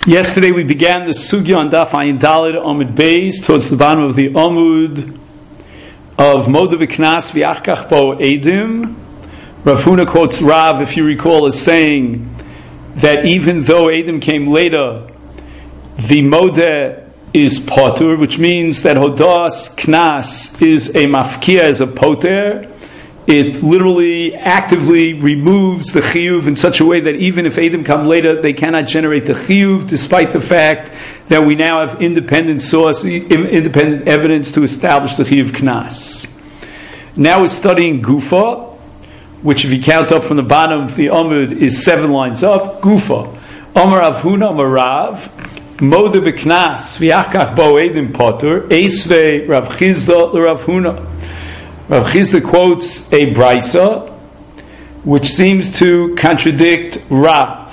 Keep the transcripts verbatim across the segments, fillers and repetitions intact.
Yesterday we began the sugya on Daf Ayin Daled Amud Beis towards the bottom of the Amud of Moda v'Knas v'Achkach bo Eidim. Rav Huna quotes Rav, if you recall, as saying that even though Eidim came later, the Moda is poter, which means that Hodas Knas is a mafkia, as a poter. It literally actively removes the chiyuv in such a way that even if Eidim come later, they cannot generate the chiyuv, despite the fact that we now have independent source, independent evidence to establish the chiyuv knas. Now we're studying Gufa, which if you count up from the bottom of the Amud is seven lines up. Gufa. Amar Rav Huna Amar Rav, Moda b'knas v'achkach bo Eidim poter, Eisvei Rav Chizda l'Rav Huna. Rav Chizda quotes a brisa which seems to contradict Rav.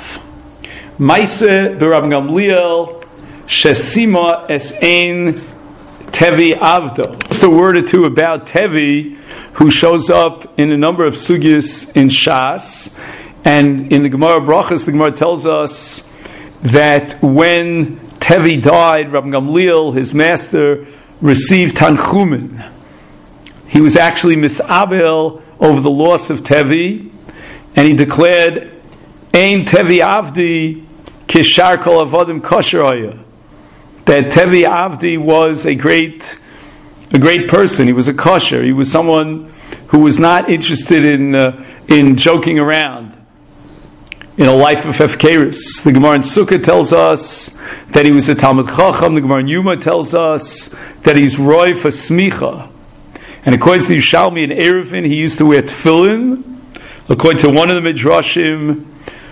Maise b'Rav Gamliel shesima es ein Tevi avdo. Just a word or two about Tevi, who shows up in a number of sugyas in Shas, and in the Gemara Brachas, the Gemara tells us that when Tevi died, Rav Gamliel, his master, received Tanchumen. He was actually misabel over the loss of Tevi, and he declared, "Ein Tevi Avdi kishar kol avodim kosher aya." That Tevi Avdi was a great, a great person. He was a kosher. He was someone who was not interested in uh, in joking around, in a life of hefkerus. The Gemara in Sukkah tells us that he was a Talmud Chacham. The Gemara in Yuma tells us that he's roy for smicha. And according to Yushalmi and Eruvin, he used to wear tefillin. According to one of the midrashim,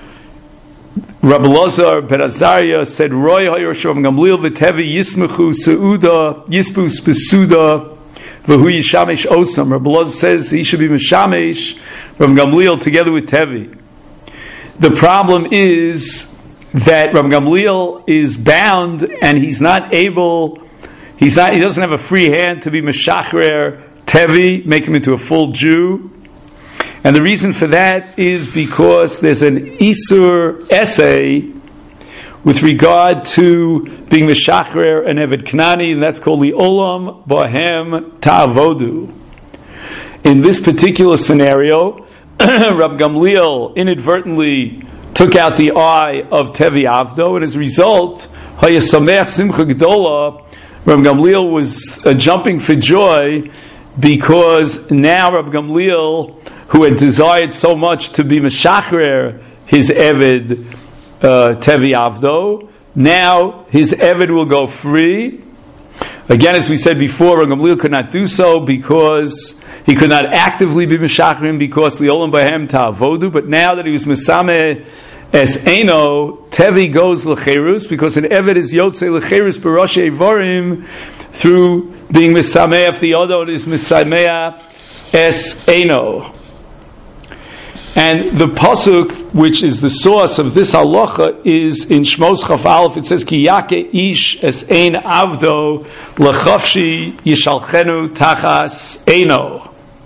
Rabbi Lazar ben Azariah said, "Roy haYosh Rav Gamliel v'Tevi yismechu seuda yispu spesuda v'hu yishamesh osam." Rabbi Lazar says he should be mishamesh Rav Gamliel together with Tevi. The problem is that Rav Gamliel is bound, and he's not able. He's not. He doesn't have a free hand to be meshachrer Tevi, make him into a full Jew. And the reason for that is because there's an Isur essay with regard to being Meshachrer and Eved Knani, and that's called the Olam Bohem Ta'avodu. In this particular scenario, Rab Gamliel inadvertently took out the eye of Tevi Avdo, and as a result, Hayasamech Simcha Gdola, Rab Gamliel was uh, jumping for joy, because now Rab Gamliel, who had desired so much to be Meshachrer his Eved uh, Tevi Avdo, now his Eved will go free. Again, as we said before, Rab Gamliel could not do so because he could not actively be Meshachrer because the Olam Bahem Ta'avodu, but now that he was Mesameh Es Eino, Tevi goes L'cherus, because an Eved is Yotze L'cherus B'Rosh Eivorim through being Mesameach. The other is Mesameach Es Eino. And the pasuk, which is the source of this halacha, is in Shmos Chaf Aleph. It says, "Ki yake ish es ein avdo lechafshi yishalchenu tachas eino."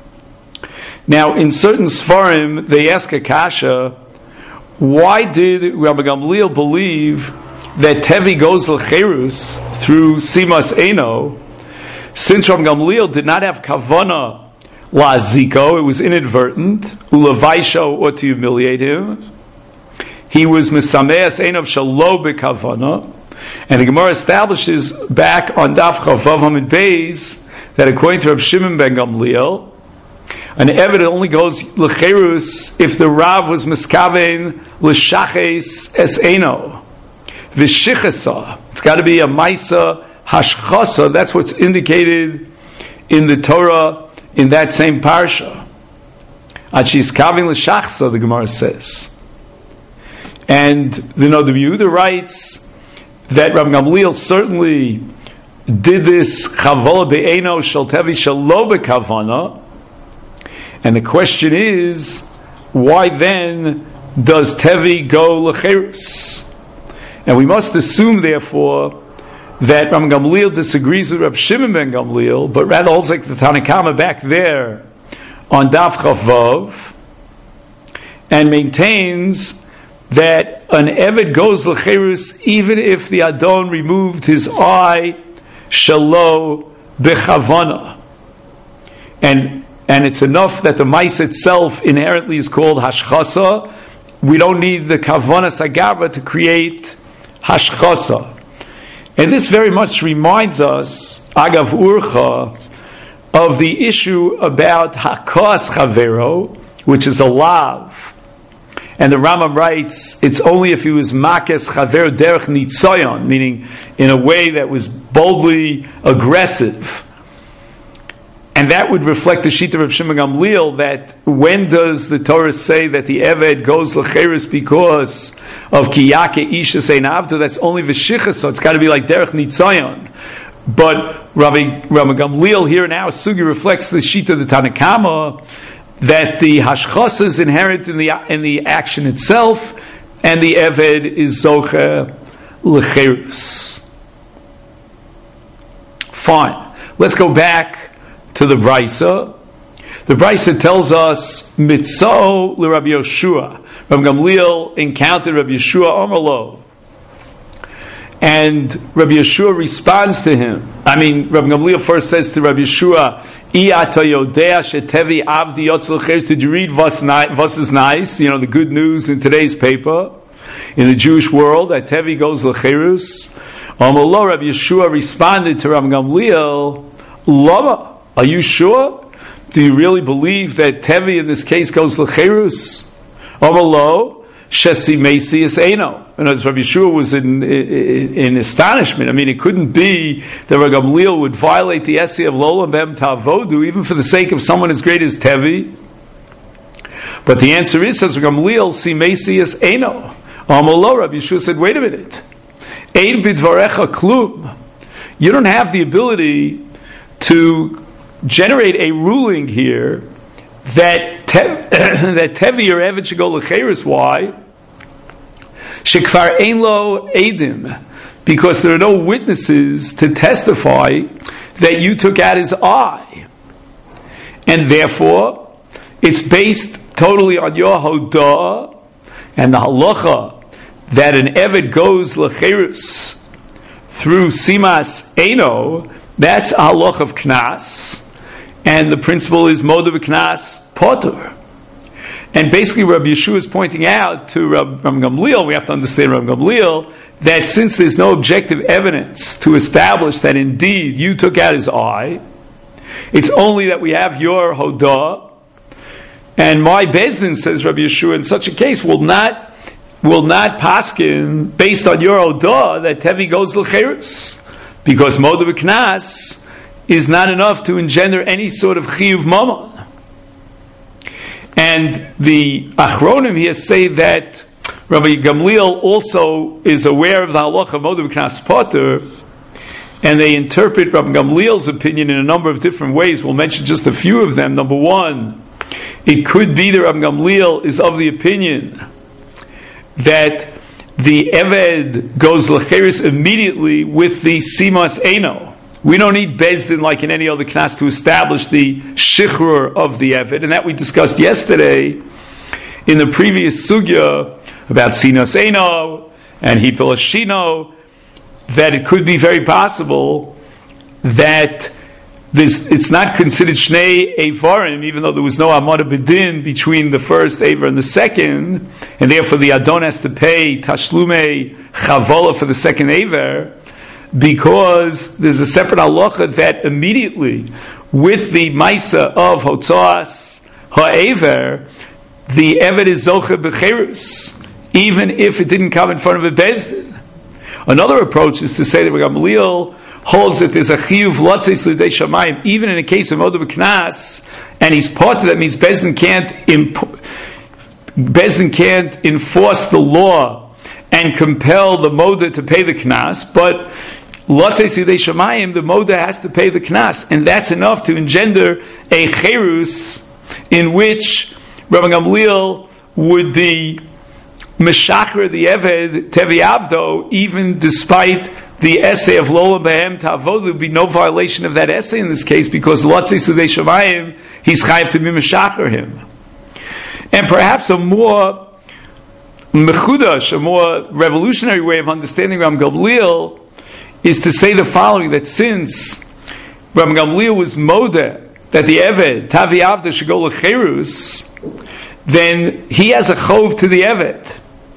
Now, in certain Sfarim, they ask a kasha, why did Rabbi Gamliel believe that Tevi goes l'cherus through Simas Eino, since Rabbi Gamliel did not have kavana la'aziko, it was inadvertent, ulavaisho, or to humiliate him. He was misameas Eino shalo bekavana, and the Gemara establishes back on Daf Chavav Hamid Beis that according to Rabbi Shimon ben Gamliel, an Eved only goes l'cherus if the Rav was miskaven l'shaches es Eino. V'shichasa. It's got to be a Maisa Hashchasa. That's what's indicated in the Torah in that same parsha. Achis Kavin L'Shachsa, the Gemara says. And the Noda B'Yehuda writes that Rabbi Gamliel certainly did this Chavola Be'eno Shel Tevi Shelo Be'Kavana. And the question is, why then does Tevi go L'Cherus? And we must assume, therefore, that Rabbi Gamliel disagrees with Rabbi Shimon ben Gamliel, but rather holds like the Tanakama back there on Daf Chavav, and maintains that an Eved goes l'cherus even if the Adon removed his eye shelo b'chavana. And and it's enough that the mice itself inherently is called hashchasa. We don't need the kavana sagava to create hashchasa. And this very much reminds us, agav urcha, of the issue about hakas chavero, which is a lav. And the Rambam writes, it's only if he was makes chavero derech nitzayon, meaning in a way that was boldly aggressive. And that would reflect the Shita of Shimon Gamliel, that when does the Torah say that the Eved goes l'cheres because of kiyake isha sein avdo? That's only v'shicha, so it's got to be like derech nitzayon. But Rabbi, Rabbi Gamliel here now, Sugi reflects the Shita of the Tanakama, that the hashchasa is inherent in the in the action itself, and the Eved is zoche l'cheres. Fine. Let's go back to the Brisa. The Brisa tells us mitzvah l'Rabbi Yoshua. Rabbi Gamliel encountered Rabbi Yeshua Omerlo, and Rabbi Yeshua responds to him. I mean, Rabbi Gamliel first says to Rabbi Yeshua, "I ata yodea shetevi avdi yotz l'cheres." Did you read what's is nice? You know, the good news in today's paper in the Jewish world that Tevi goes l'cheres. Omerlo, Rabbi Yeshua responded to Rabbi Gamliel, "Lama. Are you sure? Do you really believe that Tevi in this case goes l'cherus? Omalo shesi meisius eno." And as Rabbi Yeshua was in, in in astonishment. I mean, it couldn't be that Rabbi Gamliel would violate the essay of Lolam Bem Tavodu even for the sake of someone as great as Tevi. But the answer is, says Rabbi Gamliel, si meisius eno. Omalo. Rabbi Yeshua said, "Wait a minute. Ein bidvarecha klum. You don't have the ability to generate a ruling here that tev, that Tevi or Eved should go l'cheres. Why? Shekvar ein lo edim, because there are no witnesses to testify that you took out his eye, and therefore it's based totally on your hodah and the halacha that an Eved goes l'cheres through simas eno. That's a halacha of knas. And the principle is moda v'knas poter. And basically Rabbi Yeshua is pointing out to Rabbi Gamliel, we have to understand Rabbi Gamliel, that since there's no objective evidence to establish that indeed you took out his eye, it's only that we have your hodah, and my bezdin, says Rabbi Yeshua, in such a case will not will not paskin based on your hodah that Tevi goes l'cheres, because moda v'knas is not enough to engender any sort of chiyuv mamon. And the Achronim here say that Rabbi Gamliel also is aware of the halacha of moda v'knas poter, and they interpret Rabbi Gamliel's opinion in a number of different ways. We'll mention just a few of them. Number one, it could be that Rabbi Gamliel is of the opinion that the Eved goes l'cheres immediately with the simas eno. We don't need bezdin like in any other knas to establish the shichrur of the Eved, and that we discussed yesterday in the previous sugya about sinas eno and hipel shino, that it could be very possible that this, it's not considered shnei eivarim, even though there was no amada b'din between the first eivar and the second, and therefore the adon has to pay tashlume chavola for the second eivar, because there's a separate halacha that immediately with the maisa of hotzaas ha'ever, the eved is zoche b'cherus, even if it didn't come in front of a bezdin. Another approach is to say that Gamliel holds that there's a chiyuv lotzeis l'dei shamayim, even in a case of moda v'knas, and he's part of that, means bezdin can't imp- bezdin can't enforce the law and compel the moda to pay the knas, but lotzeis l'dei shamayim, the moda has to pay the knas, and that's enough to engender a cherus in which Rabbi Gamliel would be Meshachar the Eved Tevi Avdo, even despite the essay of Lola Behem Tavod. There would be no violation of that essay in this case, because Lotzei Sudei Shamayim, he's chayav to be Meshachar him. And perhaps a more mechudash, a more revolutionary way of understanding Ram Gamliel, is to say the following: that since Ram Gamliel was modeh that the Eved Tavi Avda should go lecherus, then he has a chov to the Eved.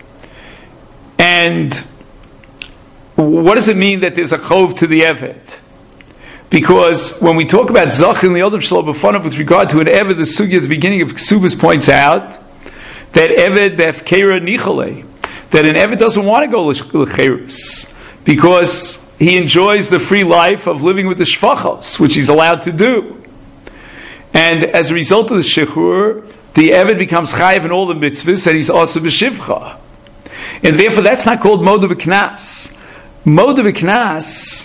And what does it mean that there's a chov to the Eved? Because when we talk about Zach and the Odom Shalom B'fanav with regard to an Eved, the Sugya at the beginning of Ksubas points out that Eved Befkera Nichole, that an Eved doesn't want to go lecherus because he enjoys the free life of living with the shvachos, which he's allowed to do. And as a result of the shichur, the Eved becomes chayiv in all the mitzvahs, and he's also b'shivcha. And therefore that's not called modeh b'knas. Modeh b'knas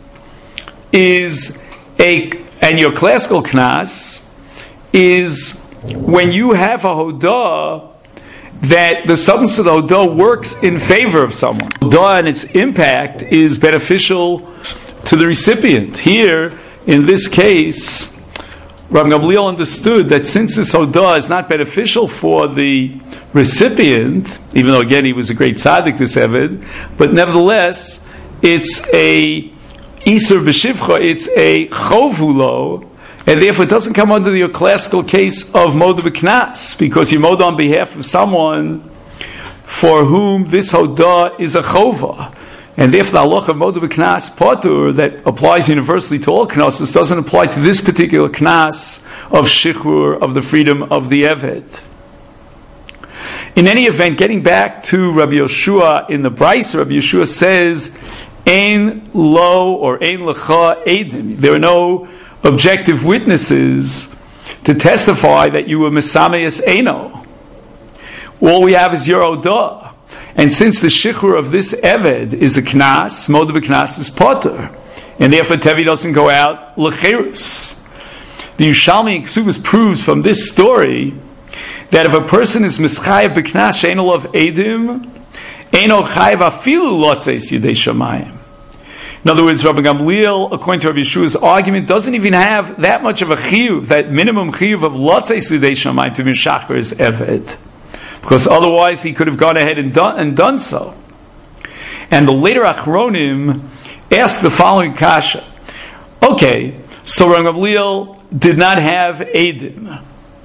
is a, and your classical knas is when you have a hodah that the substance of the hodah works in favor of someone. Hodah and its impact is beneficial to the recipient. Here, in this case, Rav Gamliel understood that since this hodah is not beneficial for the recipient, even though again he was a great tzaddik, this Eved, but nevertheless, it's a Isur b'shivcha, it's a chovulo, and therefore it doesn't come under your classical case of modeh b'knas, because you modeh on behalf of someone for whom this hodah is a chova. And therefore the halacha of modeh b'knas patur that applies universally to all knases doesn't apply to this particular knas of shichur, of the freedom of the Eved. In any event, getting back to Rabbi Yeshua in the Brisa, Rabbi Yeshua says, Ein lo or ein lecha edim. There are no objective witnesses to testify that you were mesameis eino. All we have is your odah. And since the shichur of this Eved is a knas, modeh b'knas is potter, and therefore Tevi doesn't go out lecherus. The Yerushalmi Ksubas proves from this story that if a person is mischayev b'knas she'eino of edim, eino chayev afilu lotzeis yidei shamayim. In other words, Rabbi Gamliel, according to Rabbi Yeshua's argument, doesn't even have that much of a chiyuv, that minimum chiyuv of lotzeis yidei shamayim to be mishacher his Eved, because otherwise he could have gone ahead and done, and done so. And the later Achronim asked the following kasha. Okay, so Rabbi Gamliel did not have edim,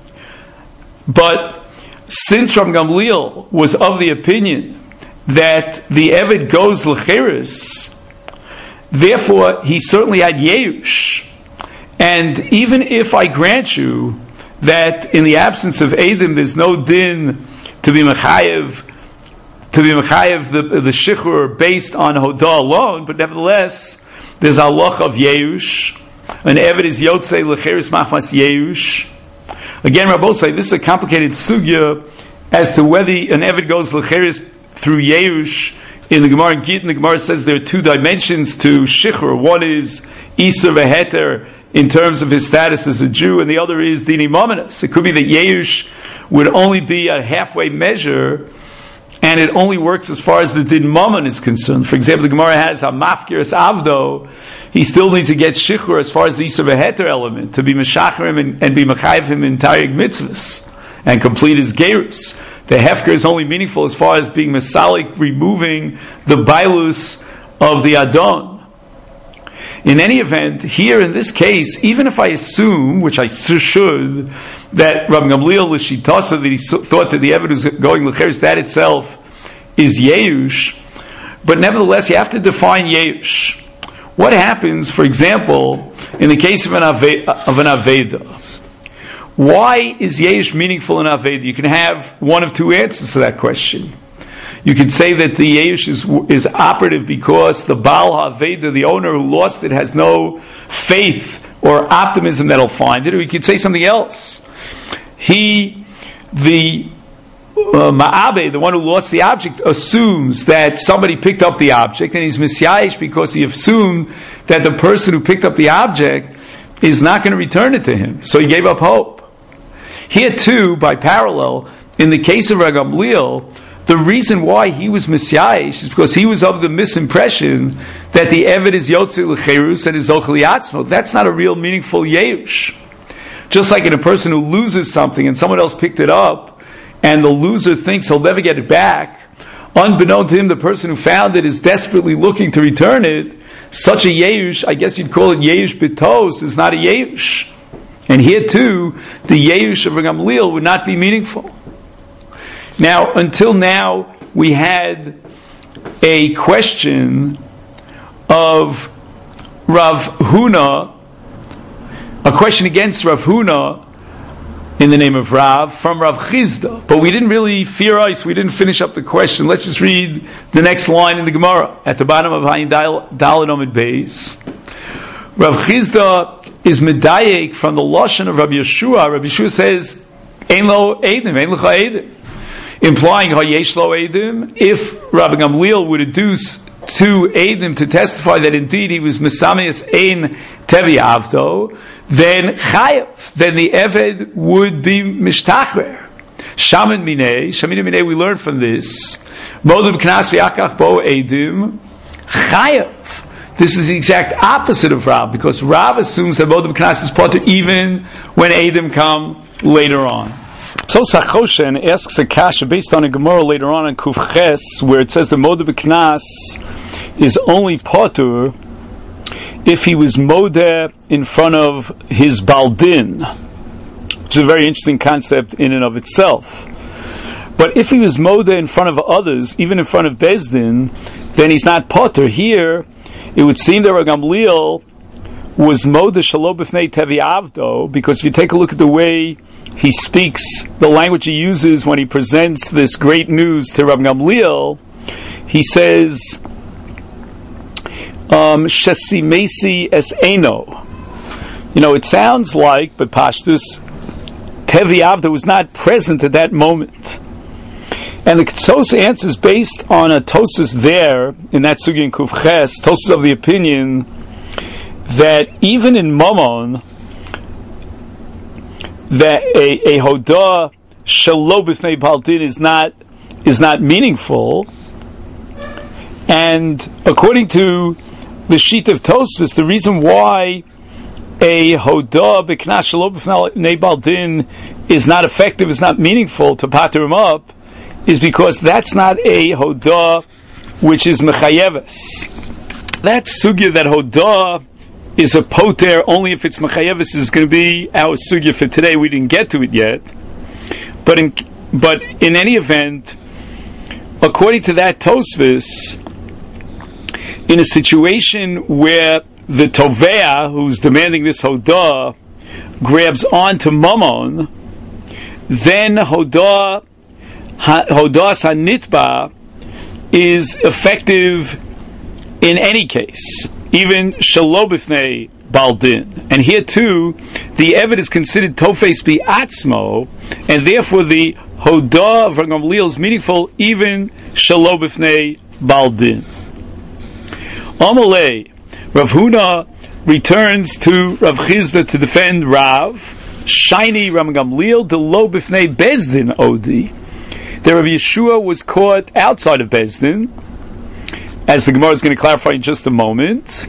but since Rabbi Gamliel was of the opinion that the Eved goes lecheres, therefore he certainly had yeush. And even if I grant you that in the absence of edim there's no din to be mechayev, to be mechayev the, the shichur based on hodah alone, but nevertheless there's a halach of yeush. An Eved is yotzei lecheres machmas yeush. Again, Rabbi say this is a complicated sugya as to whether an Eved goes lecheres through yeush. In the Gemara in Gittin, the Gemara says there are two dimensions to shichur. One is isur v'heter in terms of his status as a Jew, and the other is dini mominus. It could be that yeush would only be a halfway measure, and it only works as far as the din mammon is concerned. For example, the Gemara has a mafkiris avdo. He still needs to get shichur as far as the isur v'heter element, to be meshacher him and, and be mechayev him in taryag mitzvahs and complete his gerus. The hefker is only meaningful as far as being mesalik, removing the bailus of the adon. In any event, here in this case, even if I assume, which I should, that Rabbi Gamliel l'shitasa, that he thought that the Eved was going lecheres, that itself is yeush, but nevertheless you have to define yeush. What happens, for example, in the case of an ave, of an aveda? Why is yeush meaningful in aveda? You can have one of two answers to that question. You can say that the yeush is, is operative because the Baal HaAveda, the owner who lost it, has no faith or optimism that he'll find it. Or you could say something else. He, the uh, Ma'abe, the one who lost the object, assumes that somebody picked up the object, and he's misyayish because he assumed that the person who picked up the object is not going to return it to him. So he gave up hope. Here too, by parallel, in the case of Rabbi Gamliel, the reason why he was misyayish is because he was of the misimpression that the Eved is yotzei lecherus and is zochel yatzmo. That's not a real meaningful yeush. Just like in a person who loses something and someone else picked it up and the loser thinks he'll never get it back, unbeknown to him, the person who found it is desperately looking to return it, such a Yeush, I guess you'd call it Yeush Bitos, is not a Yeush. And here too, the Yeush of Rav Gamliel would not be meaningful. Now, until now, we had a question of Rav Huna, a question against Rav Huna in the name of Rav from Rav Chizda, but we didn't really fear ice. We didn't finish up the question. Let's just read the next line in the Gemara at the bottom of Hayin Daled Amud Beis. Rav Chizda is medayek from the lashon of Rabbi Yeshua. Rabbi Yeshua says, "Ein lo edim, ein lecha edim," implying hayesh lo edim. If Rabbi Gamliel would deduce two edim to testify that indeed he was mesameis ein tevi avdo, then chayav, then the eved would be mishtachver. Shaman minei, shamin minei. We learn from this. Modem knas v'akach bo edim chayav. This is the exact opposite of Rav, because Rav assumes that Modem Knas is potter even when Edom come later on. So Sachoshen asks a kasha based on a Gemara later on in Kuf Ches, where it says that Modem Knas is only potter if he was Modeh in front of his Baldin, which is a very interesting concept in and of itself. But if he was Modeh in front of others, even in front of Bezdin, then he's not potter. Here, it would seem that Rav Gamliel was Modeh Shelo B'fnei Tevi Avdo, because if you take a look at the way he speaks, the language he uses when he presents this great news to Rav Gamliel, he says, um, Shesimesi es Eno. You know, it sounds like, but Pashtus, Tevi Avdo was not present at that moment. And the Tosfos answers based on a Tosfos there, in that Sugi in Kuf Ches, Tosfos of the opinion that even in Mammon, that a, a Hodah Shelo B'fnei Baldin is not, is not meaningful. And according to the sheet of Tosfos, the reason why a Hodah B'knas Shelo B'fnei Baldin is not effective, is not meaningful to pater him up, is because that's not a Hodah which is Mechayeves. That sugya, that Hodah is a poter only if it's Mechayeves, is going to be our sugya for today. We didn't get to it yet. But in, but in any event, according to that Tosfos, in a situation where the Tovea, who's demanding this Hodah, grabs onto Mammon, then Hodah Hodas HaNitba is effective in any case, even Shelo B'fnei Baldin. And here too, the Eved is considered Tofes Bi'atzmo, and therefore the Hodah of Rav Gamliel is meaningful even Shelo B'fnei Baldin. Amalei, Rav Huna returns to Rav Chizda to defend Rav. Shiny Rav Gamliel de Lo B'fnei Bezdin Odi. That Rabbi Yeshua was caught outside of Bezdin, as the Gemara is going to clarify in just a moment,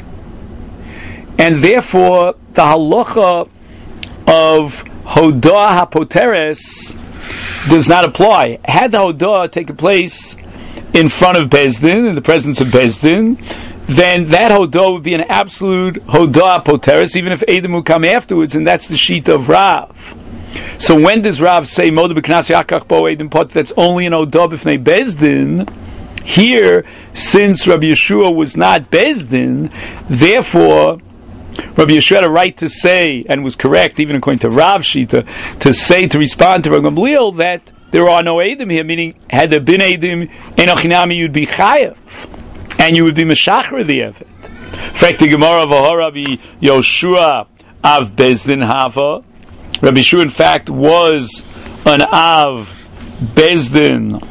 and therefore the halacha of Hodah HaPoteres does not apply. Had the Hodah taken place in front of Bezdin, in the presence of Bezdin, then that Hodah would be an absolute Hodah HaPoteres, even if Edom would come afterwards, and that's the sheet of Rav. So when does Rav say Modeh B'knas Yakach Bo Edim Pot? That's only an Hodah B'fnei Bezdin. Here, since Rabbi Yeshua was not Bezdin, therefore Rabbi Yeshua had a right to say, and was correct, even according to Rav Shita, to say, to respond to Rav Gamliel that there are no Edim here, meaning had there been Edim, Enochinami, you'd be Chayav, and you would be Meshachar the Eved. In fact, the Gemara of Rabbi Yoshua Av Bezdin Hava, Rabbi Yeshua, in fact, was an Av Bezdin,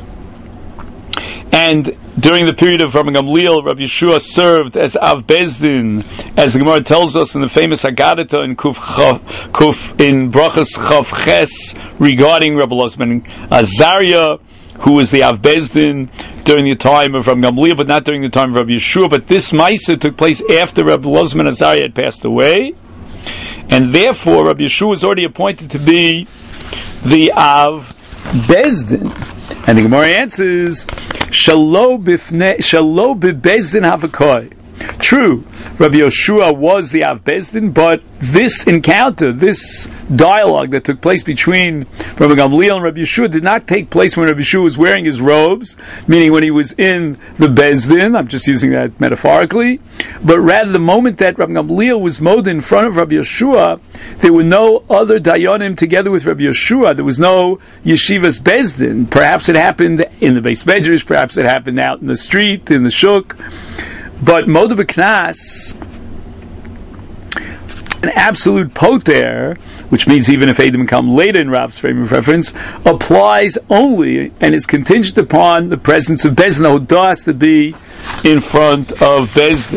and during the period of Rabbi Gamliel, Rabbi Yeshua served as Av Bezdin, as the Gemara tells us in the famous Haggadah in Kuf, Kuf in Brachas Chav Ches regarding Rabbi Lozman Azariah, who was the Av Bezdin during the time of Rabbi Gamliel, but not during the time of Rabbi Yeshua. But this Maisa took place after Rabbi Lozman Azariah had passed away. And therefore, Rabbi Yeshua was already appointed to be the Av Bezdin? And the Gemara answers, Shalo b'fnei, Shalo b'Bezdin havakoi. True, Rabbi Yoshua was the Av Bezdin, but this encounter, this dialogue that took place between Rabbi Gamliel and Rabbi Yoshua did not take place when Rabbi Yoshua was wearing his robes, meaning when he was in the Bezdin. I'm just using that metaphorically. But rather, the moment that Rabbi Gamliel was mowed in front of Rabbi Yoshua, there were no other Dayanim together with Rabbi Yoshua. There was no Yeshivas Bezdin. Perhaps it happened in the Beis Medrash, perhaps it happened out in the street, in the shuk. But Moed B'Knas, an absolute poter, which means even if Eidim come later in Rav's frame of reference, applies only and is contingent upon the presence of Bezdin. The Hodah has to be in front of Bezdin.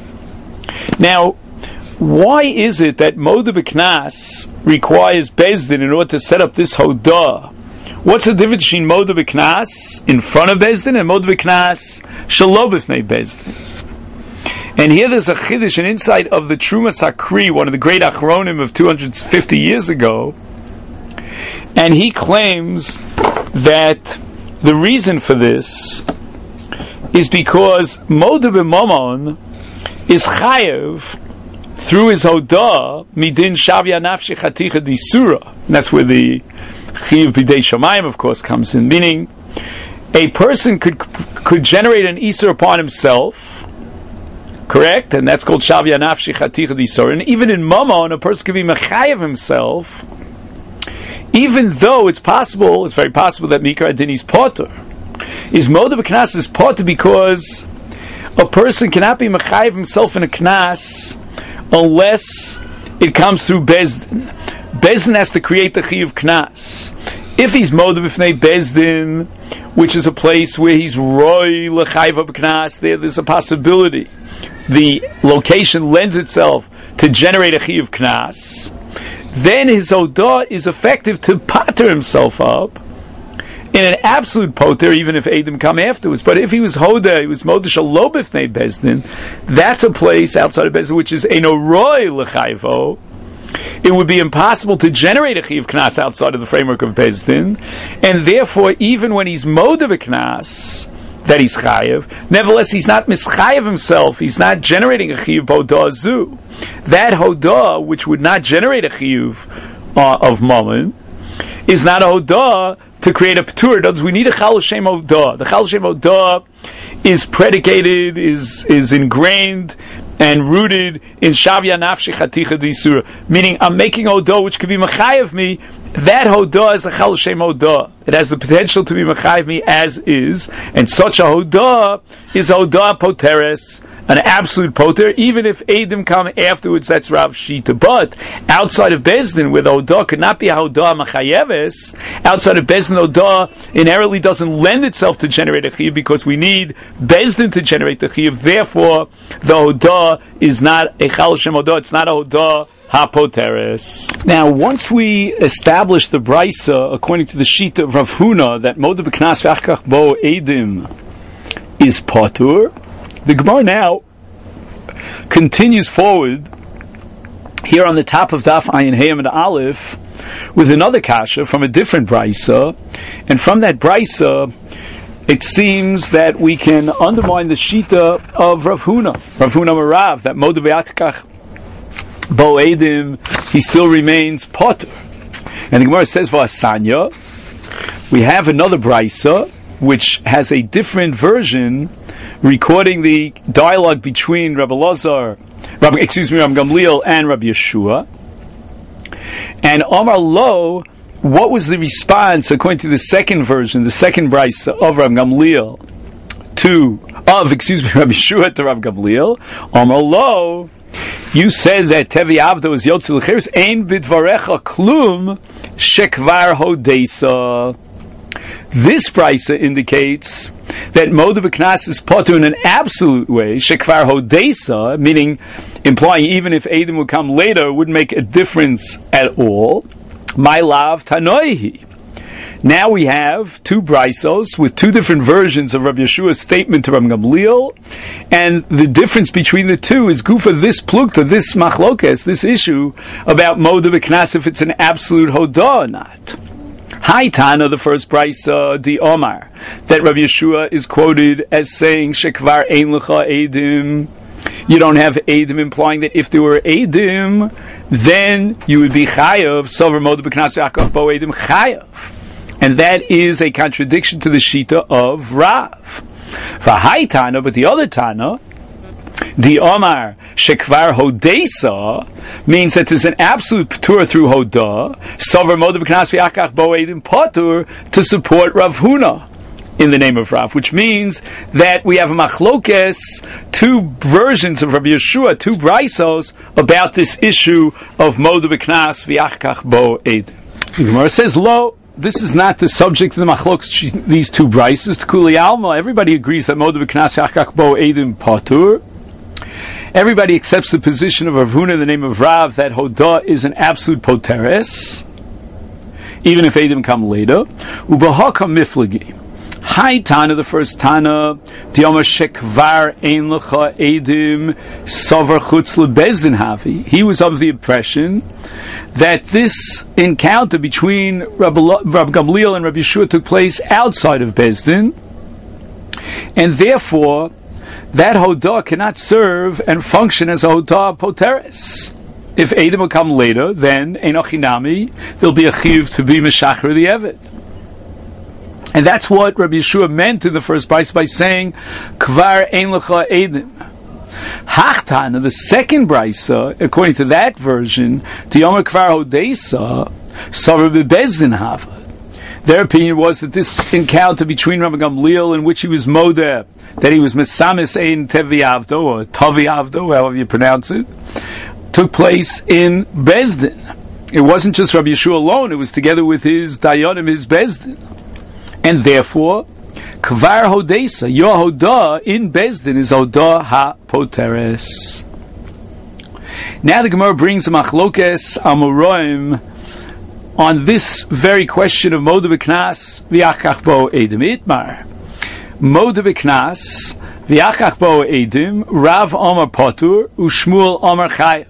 Now, why is it that Moed B'Knas requires Bezdin in order to set up this Hodah? What's the difference between Moed B'Knas in front of Bezdin and Moed B'Knas Shelo B'fnei Bezdin? And here there's a chiddush, an insight of the Truma Sakri, one of the great achronim of two hundred fifty years ago. And he claims that the reason for this is because Moed B'Mamon is chayev through his Hodah midin shavya nafshi chaticha disura. And that's where the chiyuv b'dei shamayim, of course, comes in. Meaning, a person could could generate an isur upon himself. Correct? And that's called Shavya Nafshi Chaticha Disor. And even in Mamon, a person can be Mechayev himself, even though it's possible, it's very possible that Mikra Adini's Potter is Moed B'Knas is Potter because a person cannot be Mechayev himself in a Knas unless it comes through Bezdin. Bezdin has to create the Chiyuv Knas. If he's Moed B'Fnei Bezdin, which is a place where he's Roy L'Chayv B'Knas, there, there's a possibility. The location lends itself to generate a chiyuv knas, then his Hodah is effective to pater himself up in an absolute poter, even if Eidim come afterwards. But if he was Hodah, he was Moed Shelo B'fnei Bezdin, that's a place outside of Bezdin which is Eino Roy L'Chayvo. It would be impossible to generate a chiyuv knas outside of the framework of Bezdin, and therefore, even when he's Moed B'Knas, that he's chayev, nevertheless he's not mischayev himself, he's not generating a chiyuv Hodah zu. That Hodah, which would not generate a chiyuv uh, of Mammon, is not a Hodah to create a P'tur. In other words, we need a Chal Shem Hodah. The Chal Shem Hodah is predicated, is is ingrained and rooted in Shavya Nafshi Chaticha D'Isura, meaning I'm making a Hodah which could be Mechayev me. That Hodah is a Chal Shem Hodah. It has the potential to be Mechayev me as is, and such a Hodah is a Hodah Poteres, an absolute poter, even if Eidim come afterwards, that's Rav Shita. But outside of Bezdin, where the Hodah could not be a Hodah Machayeves, outside of Bezdin, Hodah inherently doesn't lend itself to generate a Chiyuv because we need Bezdin to generate the Chiyuv. Therefore, the Hodah is not a Chal Shem Hodah, it's not a Hodah Hapoteres. Now, once we establish the Brisa, according to the Shita of Rav Huna, that Moed B'Knas V'achkach Bo Eidim is Potur, the Gemara now continues forward here on the top of Daf Ayin Hey and Aleph with another kasha from a different brisa, and from that brisa it seems that we can undermine the shita of Rav Huna, Rav Huna Marav, that Moed B'Knas Bo Eidim, he still remains potter. And the Gemara says V'asanya, we have another brisa which has a different version, recording the dialogue between Rabbi Lazar, Rabbi, excuse me, Rabbi Gamliel and Rabbi Yeshua. And Omar Lo, what was the response according to the second version, the second brisa of Rabbi Gamliel to of excuse me Rabbi Yeshua to Rabbi Gamliel? Omar Lo, you said that Tevi Avda was Yotze L'Cheres, Ein B'Dvarecha Klum Shekvar Hodesa. This brisa indicates that Moed B'Knas is potter in an absolute way, Shekvar Hodesa, meaning implying even if Eidim would come later, wouldn't make a difference at all. My lav Tanoihi. Now we have two brisos with two different versions of Rabbi Yeshua's statement to Rabbi Gamliel, and the difference between the two is gufa this plukta, this machlokes, this issue about Moed B'Knas, if it's an absolute Hodah or not. Hi Tana, the first brisa, the Omar, that Rabbi Yeshua is quoted as saying, Shekvar ein lecha edim. You don't have edim, implying that if there were edim, then you would be chayav, sover moed b'knas v'akach bo edim chayav. And that is a contradiction to the Shita of Rav. V'hai Tana, but the other Tana, the Omar Shekvar Hodesa, means that there's an absolute Patur through Hodah, Sover Moed B'Knas V'Akach Bo Eidim Patur, to support Rav Huna in the name of Rav, which means that we have a machlokes, two versions of Rabbi Yeshua, two brisos, about this issue of Moed B'Knas V'Akach Bo Eidim. The Gemara says, Lo, this is not the subject of the machlokes, these two brises. To Kuli Alma, everybody agrees that Moed B'Knas V'Akach Bo Eidim Patur. Everybody accepts the position of Rav Huna in the name of Rav that Hodah is an absolute poteres, even if Eidim come later. Ubahakam miflagi. Hi Tana, the first Tana, Dioma Shekvar ein lecha Eidim Sover chutz lebezdin havi. He was of the impression that this encounter between Rabbi Gamliel and Rabbi Yeshua took place outside of Bezdin, and therefore that Hodah cannot serve and function as a Hodah poteres. If Eidim will come later, then Einochinami, there'll be a chiv to be Meshachar the Eved. And that's what Rabbi Yeshua meant in the first brisa by saying, Kvar ein lecha Eidim. Hachtana, the second brisa, according to that version, the Yomer Kvar Hodesa, Sover bebezdin hava. Their opinion was that this encounter between Rabbi Gamliel, in which he was modeh, that he was mesamis ein tevi avdo, or tavi avdo, however you pronounce it, took place in Bezdin. It wasn't just Rabbi Yeshua alone, it was together with his dayanim, his Bezdin. And therefore, Kvar Hodesa, your Hodah in Bezdin is Hodah ha-poteres. Now the Gemara brings a machlokes amoraim on this very question of Moed B'Knas V'Akach Bo Eidim Itmar. Moed B'Knas V'Akach Bo Eidim, Rav Omar Patur, Ushmuel Omar Chayev.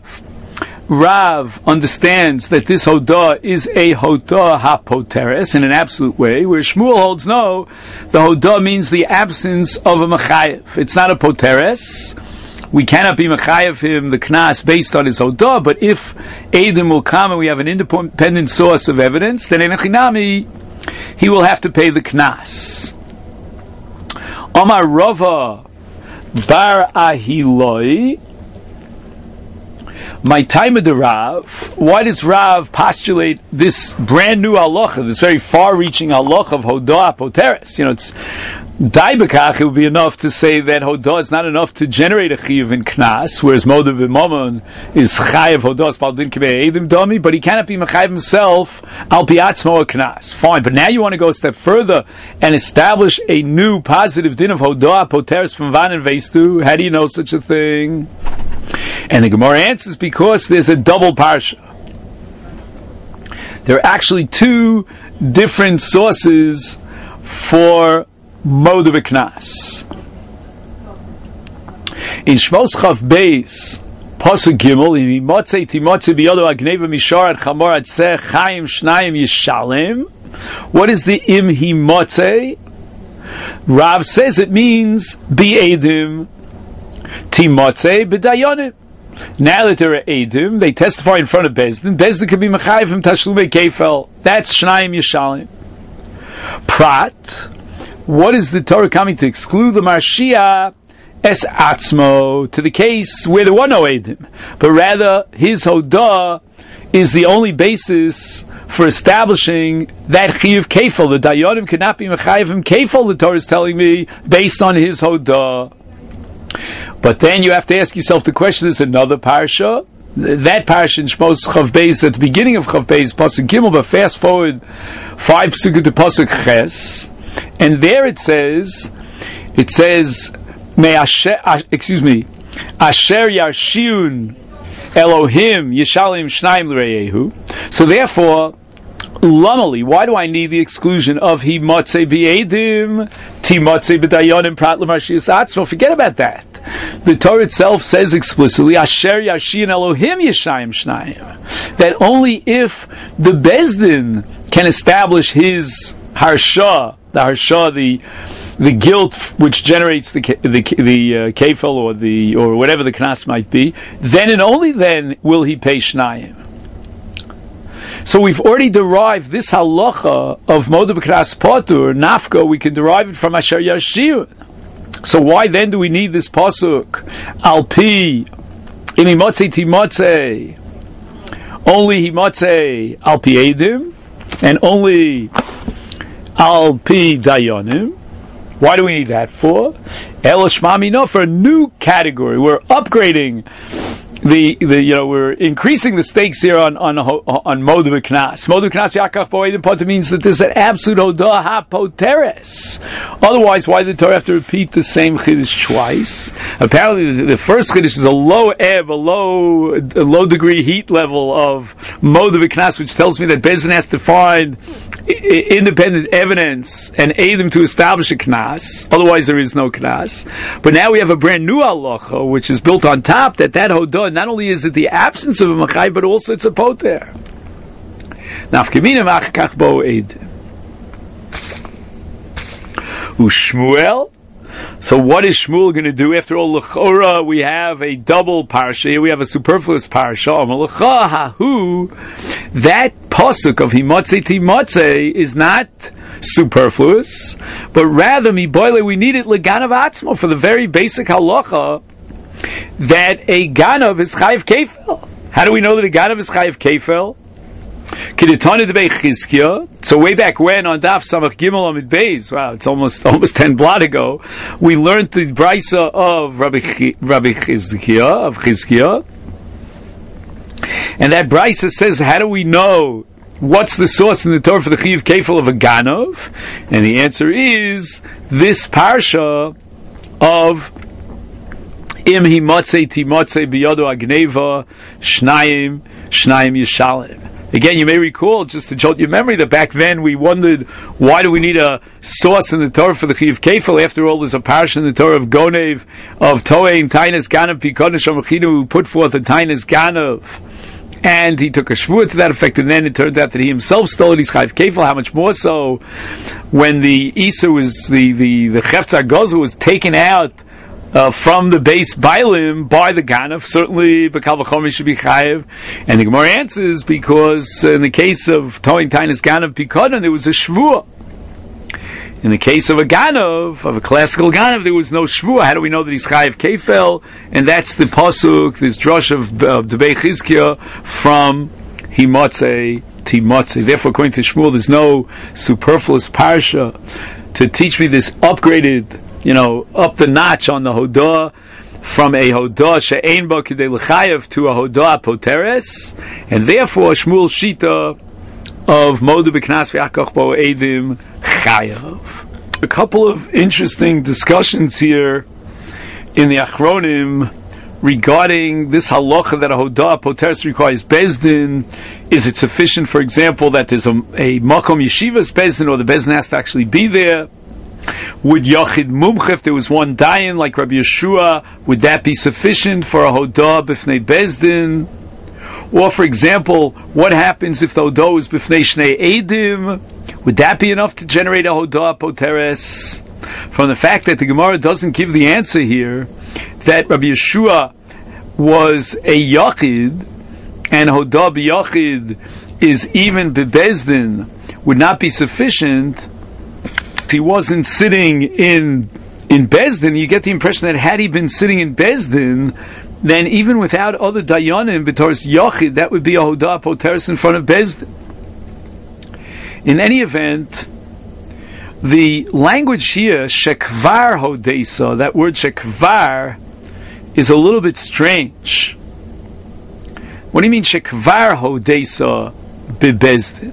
Rav understands that this Hodah is a Hodah ha-poteres in an absolute way, where Shmuel holds no, the Hodah means the absence of a Mechayev. It's not a poteres. We cannot be Mechayev him, the Knas, based on his Hodah, but if Eidim will come and we have an independent source of evidence, then in Echinami, he will have to pay the Knas. Omar Rava Bar Ahiloi, my time of the Rav, why does Rav postulate this brand new halacha, this very far-reaching halacha of Hodah poteres? You know, it's Dai B'kach, it would be enough to say that Hodah is not enough to generate a chiyuv in Knas, whereas Moed V'Mamon is chayev Hodah Spal Din Kibei Eidim Dami, but he cannot be mechayev himself al piatzmo Knas. Fine, but now you want to go a step further and establish a new positive din of Hodah poteres from Van and Veistu. How do you know such a thing? And the Gemara answers, because there's a double parsha. There are actually two different sources for Moed B'Knas. In Shmos Chav Beis, Pasuk Gimel, in Motzei Timotzei B'yodo Agneva Mishar Ad Chamor Ad Seh Chaim Shnayim Yishalem. What is the Im Himotzei? Rav says it means B'Edim Timotzei B'Dayonim. Now that there are Eidim, they testify in front of Bezdin. Bezdin can be Mechayev from Tashlumei Kefel. That's Shnayim Yishalim. Prat, what is the Torah coming to exclude? The Marshia es Atzmo, to the case where there were no Eidim, but rather his Hodah is the only basis for establishing that Chiyuv Kefel. The Dayanim cannot be Mechayev from Kefel, the Torah is telling me, based on his Hodah. But then you have to ask yourself the question, there's another parsha. That parsha in Shmos Chav Beis, at the beginning of Chav Beis, Pasuk Gimel, but fast forward five psukim to Pasuk Ches, and there it says, it says, May Asher, excuse me, Asher Yarshiun Elohim Yishalim Shnaim L'Reyehu. So therefore, Lamali, why do I need the exclusion of Hi Motzei B'Edim Timotzei b'dayonim prat l'marshius atzmo. Forget about that. The Torah itself says explicitly, Asher Yashin Elohim Yeshayim Shnayim, that only if the Bezdin can establish his harsha, the harsha, the the guilt which generates the the the uh, kefil or the or whatever the knas might be, then and only then will he pay Shnayim. So we've already derived this halacha of Moed B'Knas Potur, Nafka, we can derive it from Asher Yashir. So why then do we need this pasuk? Al pi imimotzei timotzei. Only himotzei al pi edim, and only al pi dayonim. Why do we need that for? El shmami no, for a new category. We're upgrading the the you know we're increasing the stakes here on on on Moed B'Knas. Moed B'Knas Yakach Bo Edim Poter means that there's an absolute hodah ha-poteres. Otherwise, why did the Torah have to repeat the same chiddush twice? Apparently, the, the first chiddush is a low ebb, a low a low degree heat level of Moed B'Knas, which tells me that Bezdin has to find I- independent evidence and aid him to establish a knas. Otherwise, there is no knas. But now we have a brand new halacha, which is built on top that that hodah. Not only is it the absence of a machai, but also it's a poter. Nafkamina machkach bo eid. Ushmuel. So what is Shmuel going to do? After all, l'chora, we have a double parsha. We have a superfluous parsha. Amalecha hahu. That pasuk of himotzei timotzei is not superfluous, but rather miboile we need it leganav atzmo for the very basic halacha that a ganav is chayiv kefil. How do we know that a ganav is chayiv kefil? So way back when on Daf Samach Gimel Amid Beis, wow, it's almost almost ten blot ago, we learned the brisa of Rabbi Ch- Rabbi Chizkiah of Chizkiah, and that brisa says, how do we know what's the source in the Torah for the chayiv kefil of a ganav? And the answer is this parsha of Im himotzei timotzei biyodo agneva shnayim shnayim yishalim. Again, you may recall, just to jolt your memory, that back then we wondered, why do we need a source in the Torah for the chayiv kefil? After all, there's a parsha in the Torah of Gonev, of Toeim, Tainas Ganav, Pikodesh Amachinu, who put forth a Tainas Ganav, and he took a shvuah to that effect, and then it turned out that he himself stole it, he's chayiv kefil. How much more so when the Isa was, the, the, the Chefza Gozel was taken out Uh, from the base Bailim by the Ganav, certainly Bekal V'chomer should be chayiv. And the Gemara answers because uh, in the case of Toin Tainas Ganav Pikodon, there was a shvuah. In the case of a Ganav, of a classical Ganav, there was no shvuah. How do we know that he's chayiv kefel? And that's the pasuk, this drush of uh, Debei Chizkiah from Himotzei Timotzei. Therefore, according to Shmuel, there's no superfluous parsha to teach me this upgraded, you know, up the notch on the hodah, from a hodah she'ein bo k'dei l'chayev to a hodah poteres, and therefore Shmuel shita of Moed B'Knas v'Yakach bo edim chayev. A couple of interesting discussions here in the Achronim regarding this halacha that a hodah poteres requires bezdin. Is it sufficient, for example, that there's a, a makom yeshivas bezdin, or the bezdin has to actually be there? Would Yachid Mumcha, if there was one dayan like Rabbi Yeshua, would that be sufficient for a hodah b'fnei bezdin? Or, for example, what happens if the hodah is b'fnei shnei edim? Would that be enough to generate a hodah poteres? From the fact that the Gemara doesn't give the answer here, that Rabbi Yeshua was a Yachid, and hodah b'Yachid is even b'bezdin, would not be sufficient. He wasn't sitting in in Bezdin. You get the impression that had he been sitting in Bezdin, then even without other dayanim b'toras yachid, that would be a hodah poteres in front of Bezdin. In any event, the language here, shekvar hodesa, that word shekvar, is a little bit strange. What do you mean shekvar hodesa bebezdin?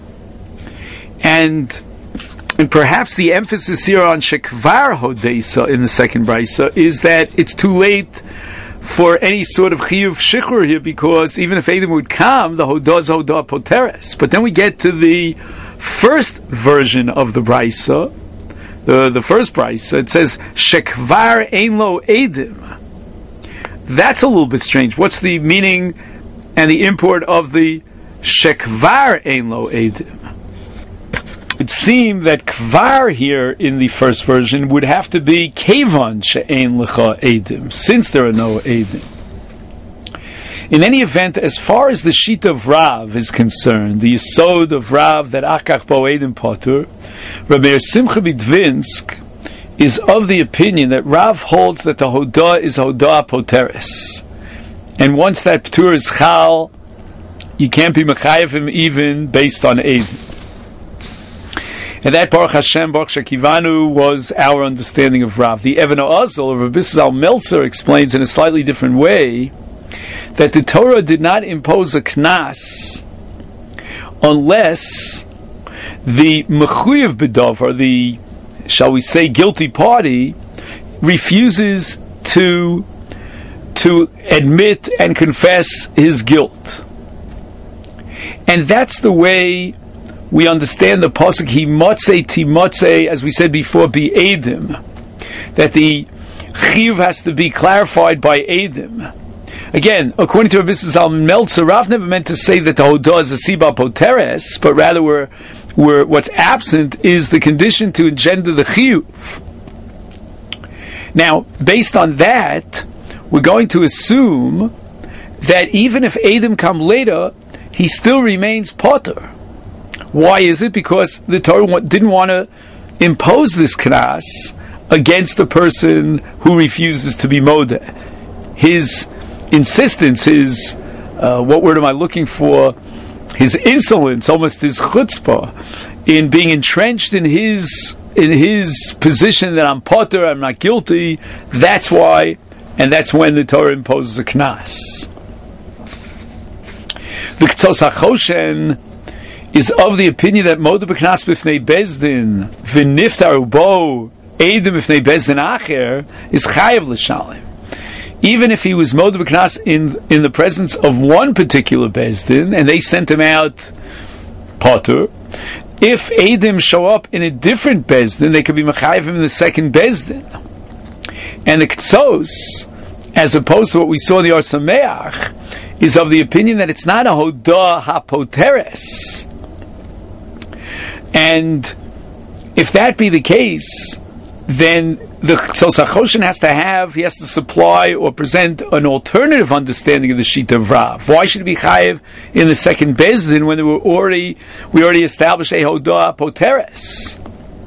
And And perhaps the emphasis here on shekvar hodesa in the second brisa is that it's too late for any sort of chiyuv shichur here, because even if Adam would come, the hodah is hodah poteres. But then we get to the first version of the brisa, the, the first price. It says, Shekvar ein lo edim. That's a little bit strange. What's the meaning and the import of the Shekvar ein lo edim? It seemed that kvar here in the first version would have to be kevan she'ein lecha edim, since there are no edim. In any event, as far as the sheet of Rav is concerned, the yesod of Rav that akach bo edim potur, Rabbi Simcha Bidvinsk is of the opinion that Rav holds that the hodah is hodah poteres, and once that ptur is chal, you can't be mechayev him even based on edim. And that Baruch Hashem, Baruch Shekivanu, was our understanding of Rav. The Even HaOzel of Rabbi Zal Meltzer explains in a slightly different way that the Torah did not impose a knas unless the mechuyev b'dav, or the, shall we say, guilty party, refuses to to admit and confess his guilt. And that's the way we understand the pasuk himotzei timotzei, as we said before, be edim, that the chiyuv has to be clarified by edim. Again, according to Rabbi Zal Meltzer, Rav never meant to say that the hodah is a siba poteres, but rather we're, we're, what's absent is the condition to engender the chiyuv. Now, based on that, we're going to assume that even if edim come later, he still remains poter. Why is it? Because the Torah didn't want to impose this knas against the person who refuses to be modeh. His insistence, his, uh, what word am I looking for? His insolence, almost his chutzpah, in being entrenched in his in his position that I'm poter, I'm not guilty. That's why, and that's when the Torah imposes a knas. The K'tzos HaChoshen is of the opinion that modeh b'knas b'fnei bezdin v'niftar ubo edim b'fnei bezdin acher is chayav l'shalem. Even if he was modeh b'knas in in the presence of one particular bezdin and they sent him out poter, if edim show up in a different bezdin, they could be mechayev him in the second bezdin. And the K'tzos, as opposed to what we saw in the Or Sameach, is of the opinion that it's not a hodah hapoteres. And if that be the case, then the K'tzos HaChoshen has to have, he has to supply or present an alternative understanding of the sheet of Rav. Why should it be chayev in the second bezdin when we were already we already established a hodah poteres?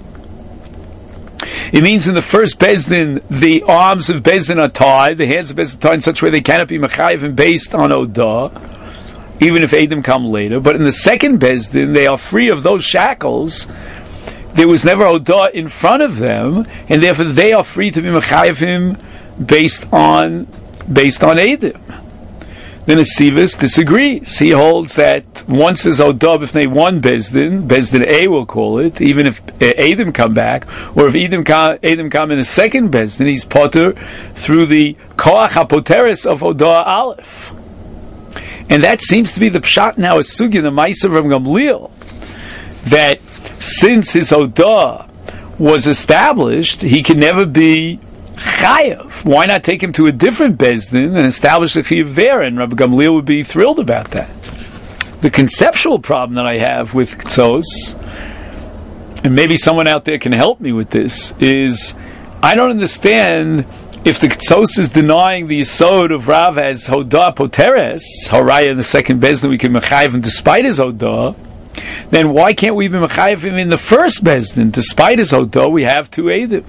It means in the first bezdin, the arms of bezdin are tied, the hands of bezdin are tied in such a way they cannot be mechayev and based on hodah, even if edim come later. But in the second bezdin, they are free of those shackles. There was never hodah in front of them, and therefore they are free to be mechayev him based on based on edim. Then Esivus disagrees. He holds that once there's hodah b'fnei one bezdin, bezdin A we'll call it, even if edim come back, or if edim come, edim come in a second bezdin, he's poter through the koach hapoteres of hodah aleph. And that seems to be the pshat now is sugi in the Ma'aser of Gamliel, that since his hodah was established, he can never be chayav. Why not take him to a different bezdin and establish a chiyuv there? And Rabbi Gamliel would be thrilled about that. The conceptual problem that I have with K'tzos, and maybe someone out there can help me with this, is I don't understand if the K'tzos is denying the yesod of Rav as hodah poteres, haraya in the second bezdin we can mechayev him despite his hodah, then why can't we be mechayev him in the first bezdin despite his hodah? We have two edim.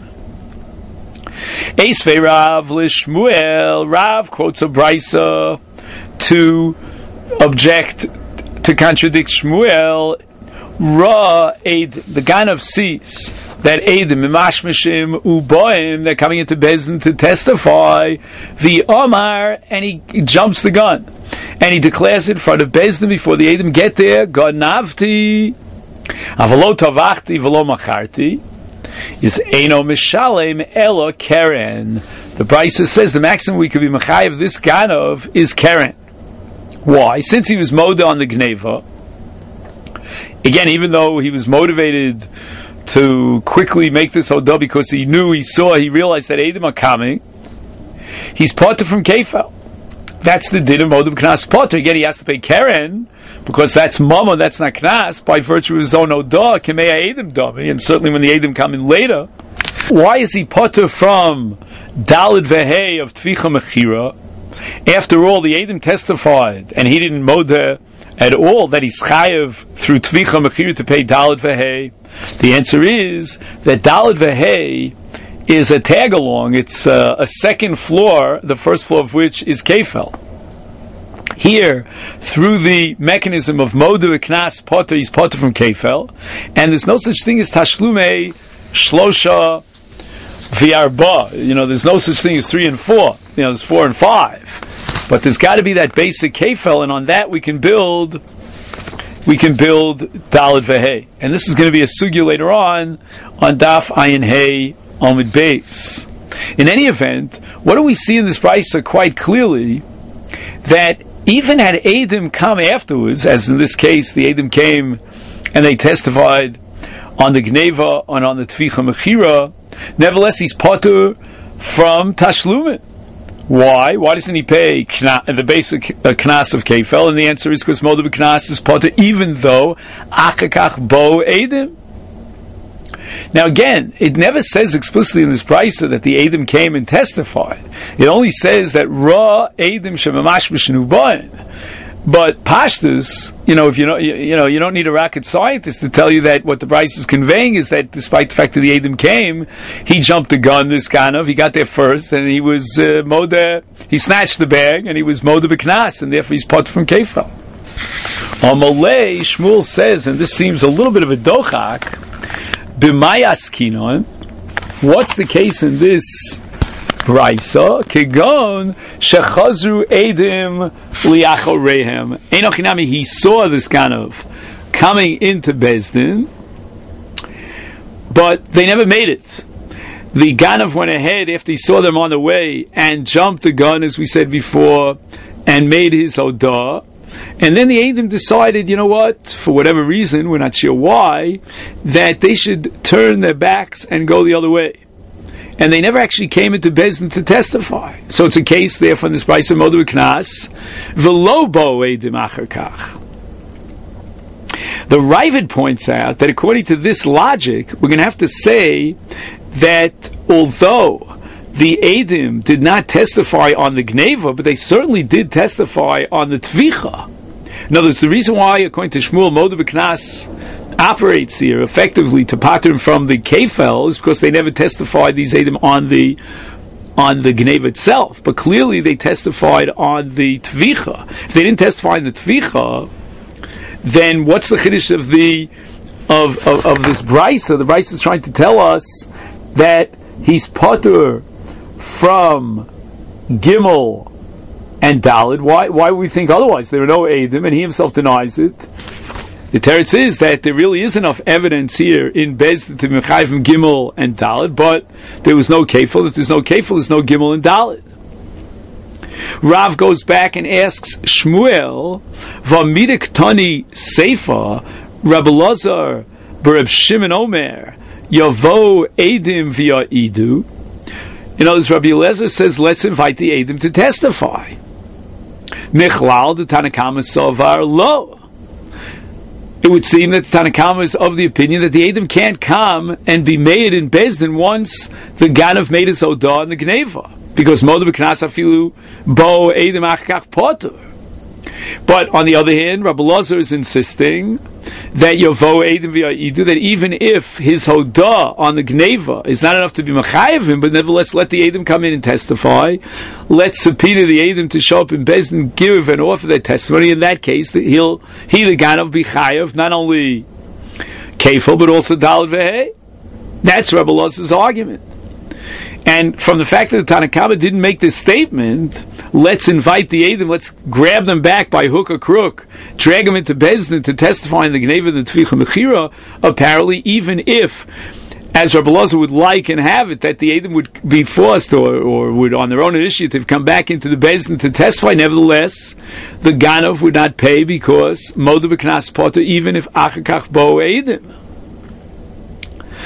Eisvei Rav l'Shmuel, Rav quotes a brisa to object, to contradict Shmuel. Ra Eid, the Ganav sees that Eidim, Mimashmishim, Uboim, they're coming into Bezdin to testify, the Omar, and he jumps the gun. And he declares it in front of Bezdin before the Eidim get there, Ganavti, Avalo Tavachti, Velo Macharti, is Eino Mishalem Elo Keren. The Brisa says the maximum we could be Mechayev this Ganav is Keren. Why? Since he was Moda on the Gneva, again, even though he was motivated to quickly make this Odah because he knew, he saw, he realized that Eidim are coming, he's potter from Kefel. That's the din of Modeh Knas potter. Again, he has to pay Keren, because that's Mama, that's not Knas, by virtue of his own Odah, Kemei Eidim Dami, and certainly when the Eidim come in later. Why is he potter from Daled Vehei of Tvicha Mechira? After all, the Eidim testified, and he didn't Modeh at all, that he's Chayev through Tvicha Mechira to pay Daled Vehei. The answer is that Daled Vehei is a tag along. It's uh, a second floor, the first floor of which is Kefel. Here, through the mechanism of Modeh Knas potter, he's potter from Kefel, and there's no such thing as Tashlume Shlosha V'Arba. You know, there's no such thing as three and four. You know, there's four and five. But there's got to be that basic Kefel, and on that we can build we can build Daled Vehei. And this is going to be a sugya later on, on Daf Ayin Hey Amud Beis. In any event, what do we see in this brisa quite clearly? That even had Eidim come afterwards, as in this case, the Eidim came and they testified on the Gneva and on the Tvicha Mechira, nevertheless he's potter from Tashlumin. Why? Why doesn't he pay kna, the basic uh, Knas of Kefel? And the answer is because Modeh Knas is potter, even though Achakach Bo Eidim. Now again, it never says explicitly in this brisa that the Eidim came and testified. It only says that Ra Eidim Shemamash B'Shenu B'Ayin. But Pashtus, you know, if you know, you, you know, you don't need a rocket scientist to tell you that what the brisa is conveying is that despite the fact that the Eidim came, he jumped the gun, this Ganav, he got there first, and he was uh, Modeh, he snatched the bag, and he was Modeh B'Knas, and therefore he's pot from Kefel. Amalei, Shmuel says, and this seems a little bit of a dochak, B'mayas kinon, what's the case in this brisa? Kegon shechazru edim liachorehem. Enochinami, he saw this kind of coming into Bezdin, but they never made it. The Ganav went ahead after he saw them on the way and jumped the gun, as we said before, and made his Odah. And then the Eidim decided, you know what, for whatever reason, we're not sure why, that they should turn their backs and go the other way. And they never actually came into Bezdin to testify. So it's a case there from this brisa Modeh Knas, v'lo bo Eidim acher kach. The Ravid points out that according to this logic, we're going to have to say that although the Eidim did not testify on the Gneva, but they certainly did testify on the Tvicha. In other words, the reason why, according to Shmuel, Modeh Knas operates here effectively to pattern from the Kefel is because they never testified, these Eidim, on the on the Gneva itself. But clearly they testified on the Tvicha. If they didn't testify on the Tvicha, then what's the chiddush of the of, of, of this brisa? The brisa is trying to tell us that he's potter from Gimel and Daled. Why why would we think otherwise? There are no Eidim, and he himself denies it. The teretz is that there really is enough evidence here in Bezdin to mechayiv from Gimel and Daled, but there was no Kefel. If there's no Kefel, there's no Gimel and Daled. Rav goes back and asks Shmuel, V'amidik tani seifa, Rabbi Lazar, Bereb Shimon Omer, Yavo Eidim via Idu. In other words, Rabbi Eliezer says, let's invite the Eidim to testify. Nichlal, the Tanakama Sovar, lo. It would seem that the Tanakama is of the opinion that the Eidim can't come and be made in Bezdin once the Ganav made his Odah and the Gneva. Because Modeh B'Knas afilu bo Eidim achkach potter. But on the other hand, Rabbi Lazar is insisting that Yavo Eidim v'Yidu, that even if his Hodah on the Gneva is not enough to be Machayev him, but nevertheless let the Eidim come in and testify, let subpoena the Eidim to show up in Bezdin, give and offer their testimony. In that case, he'll he the Ganav be Chayev, not only Kefel, but also Daled Vehei. That's Rabbi Lazar's argument. And from the fact that the Tanakama didn't make this statement, let's invite the Eidim, let's grab them back by hook or crook, drag them into Bezdin to testify in the Gneva and the Tvicha Mechira, apparently even if, as Rabbi Lazar would like and have it, that the Eidim would be forced or, or would on their own initiative come back into the Bezdin to testify, nevertheless, the Ganav would not pay because Modeh B'Knas potter, even if Achakach bo Eidim.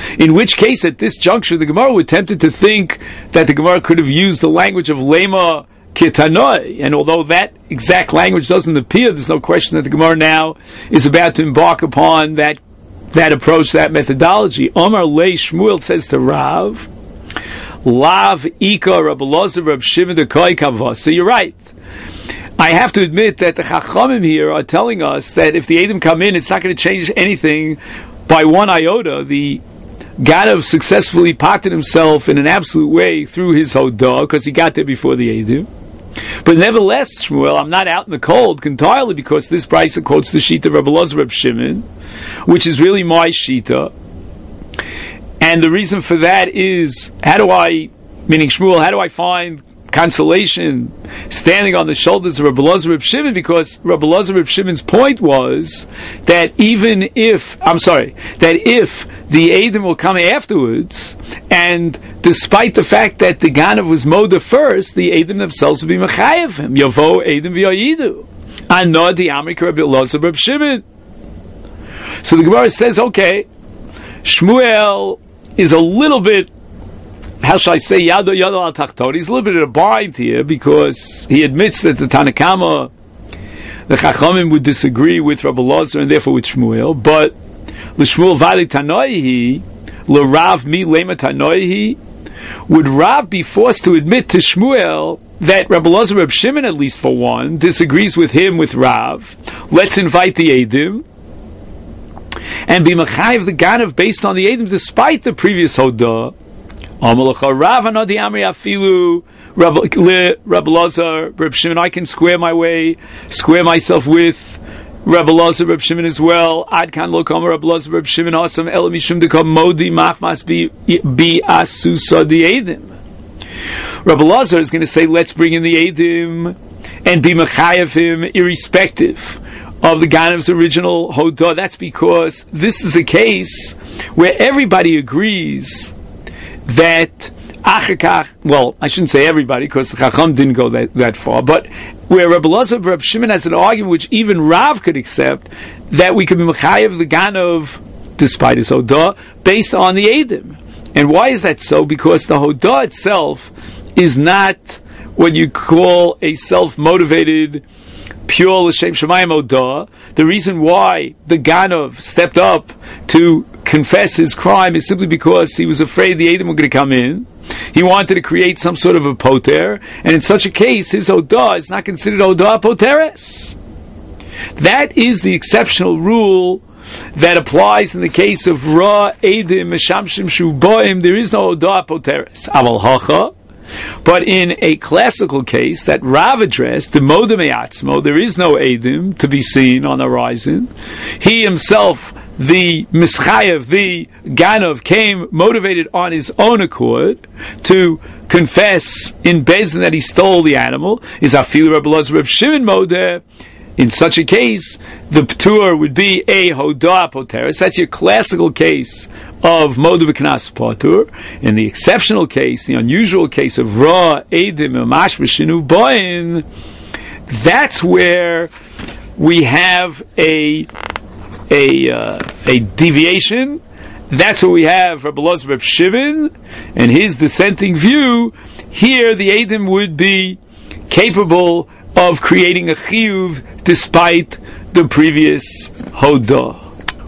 In which case, at this juncture, the Gemara would tempted to think that the Gemara could have used the language of Lema Kitanoi, and although that exact language doesn't appear, there's no question that the Gemara now is about to embark upon that that approach, that methodology. Omar Le Shmuel says to Rav, Lav Ika Rabbi Elazar Rabbi Shimon the Koi Kavos. So you're right. I have to admit that the Chachamim here are telling us that if the Edom come in, it's not going to change anything by one iota. The Ganav successfully potted himself in an absolute way through his Hodah, because he got there before the Edom. But nevertheless, Shmuel, I'm not out in the cold entirely because this Brisa quotes the Shita of Rabbi Elazar Rabbi Shimon, which is really my Shita. And the reason for that is, how do I, meaning Shmuel, how do I find consolation standing on the shoulders of Rabbi Elazar Rabbi Shimon? Because Rabbi Elazar Rabbi Shimon's point was that even if, I'm sorry, that if the Edom will come afterwards, and despite the fact that the Ganav was Moda first, the Edom themselves will be Mechayev him. Yavo Edom v'yayidu. Anod the Amrik Rabbi Elazar Rabbi Shimon. So the Gemara says, okay, Shmuel is a little bit, how shall I say, Yado Yado al Tachton. He's a little bit in a bind here because he admits that the Tanakama, the Chachamim would disagree with Rabbi Elazar and therefore with Shmuel, but L'Shmuel Vali Tanoihi, L'Rav Mi Lema Tanoihi, would Rav be forced to admit to Shmuel that Rabbi Elazar Rabbi Shimon, at least for one, disagrees with him with Rav? Let's invite the Edom and be Mechayev the Ganav based on the Edom despite the previous Hodah. Rabbi Elazar, Rabbi Shimon, I can square my way, square myself with Rabbi Elazar, Rabbi Shimon as well. Ad kan lo kama Rabbi Elazar, Rabbi Shimon asam ela mishum dekom modi machmas bi asusa di edim. Rabbi Elazar is going to say, let's bring in the edim and be mechayev him, irrespective of the Ganav's original Hodah. That's because this is a case where everybody agrees that Achakach, well, I shouldn't say everybody, because the Chacham didn't go that, that far, but where Rabbi Elazar, Rabbi Shimon has an argument which even Rav could accept, that we could be Mechayev the Ganav, despite his Hodah, based on the Edom. And why is that so? Because the Hodah itself is not what you call a self-motivated, pure L'Shem Shemayim Hodah. The reason why the Ganav stepped up to confess his crime is simply because he was afraid the Edom were going to come in. He wanted to create some sort of a poter, and in such a case, his Hodah is not considered Hodah Poteres. That is the exceptional rule that applies in the case of Ra, Edom, Meshamshim, Shuboim. There is no Hodah Poteres. Aval Hacha. But in a classical case that Rav addressed, the Moda Me'atzmo, there is no Edom to be seen on the horizon. He himself, the Mischayev, the Ganav, came motivated on his own accord to confess in Bezin that he stole the animal. Is Afilu Rabbi Elazar Rabbi Shimon Moda. In such a case, the Ptur would be a Hodah Poteres. That's your classical case of Moda B'Knas Potur. In the exceptional case, the unusual case of Ra, Edim, and Mash B'Shinu Boin, that's where we have a a uh, a deviation. That's where we have Rabbi Elazar Rabbi Shimon and his dissenting view. Here, the Edim would be capable of creating a chiyuv despite the previous Hodah.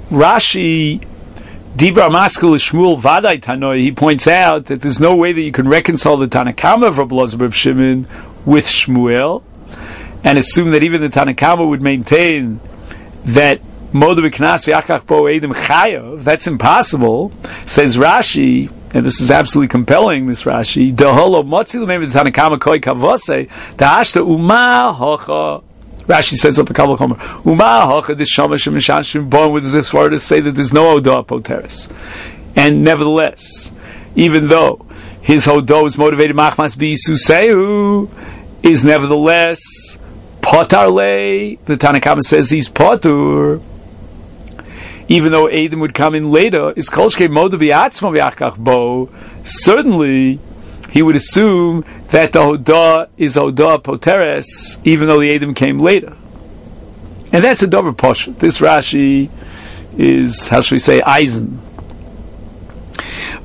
Rashi, Dibra Maskal Shmuel Vadai Tanoi, he points out that there's no way that you can reconcile the Tanakama of Rabbi Elazar Rabbi Shimon with Shmuel, and assume that even the Tanakama would maintain that Moda B'Knas V'Achach Bo Edom Chayav. That's impossible. Says Rashi, and this is absolutely compelling, this Rashi, Deholo Motzi L'Mei Tanakama Koi Kavose Ta'ashta Uma Hocha. Rashi sets up a couple of comments. Uma Hocha D'Shama Shem Mishashim Bon, with this word to say that there's no Hodah Poteres. And nevertheless, even though his Hodah is motivated Machmas B'Yisuseu, is nevertheless Potar Le. The Tanakama says he's Potur. Even though Edom would come in later, is Kolshke Moda B'Atzma V'Achach Bo, certainly he would assume that the Hodah is Hodah Poteres, even though the Edom came later. And that's a double posh. This Rashi is, how should we say, Eisen.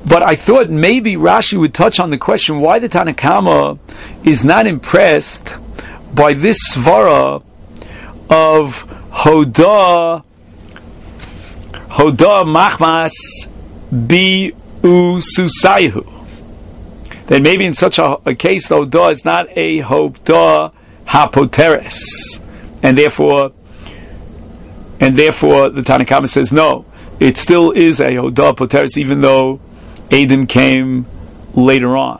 But I thought maybe Rashi would touch on the question why the Tanna Kama is not impressed by this svara of Hoda Hoda Machmas Bi Ususaihu. That maybe in such a, a case the Hoda is not a Hoda Hapoteres. And therefore and therefore the Tanna Kama says no. It still is a Hoda Poteres even though Edom came later on.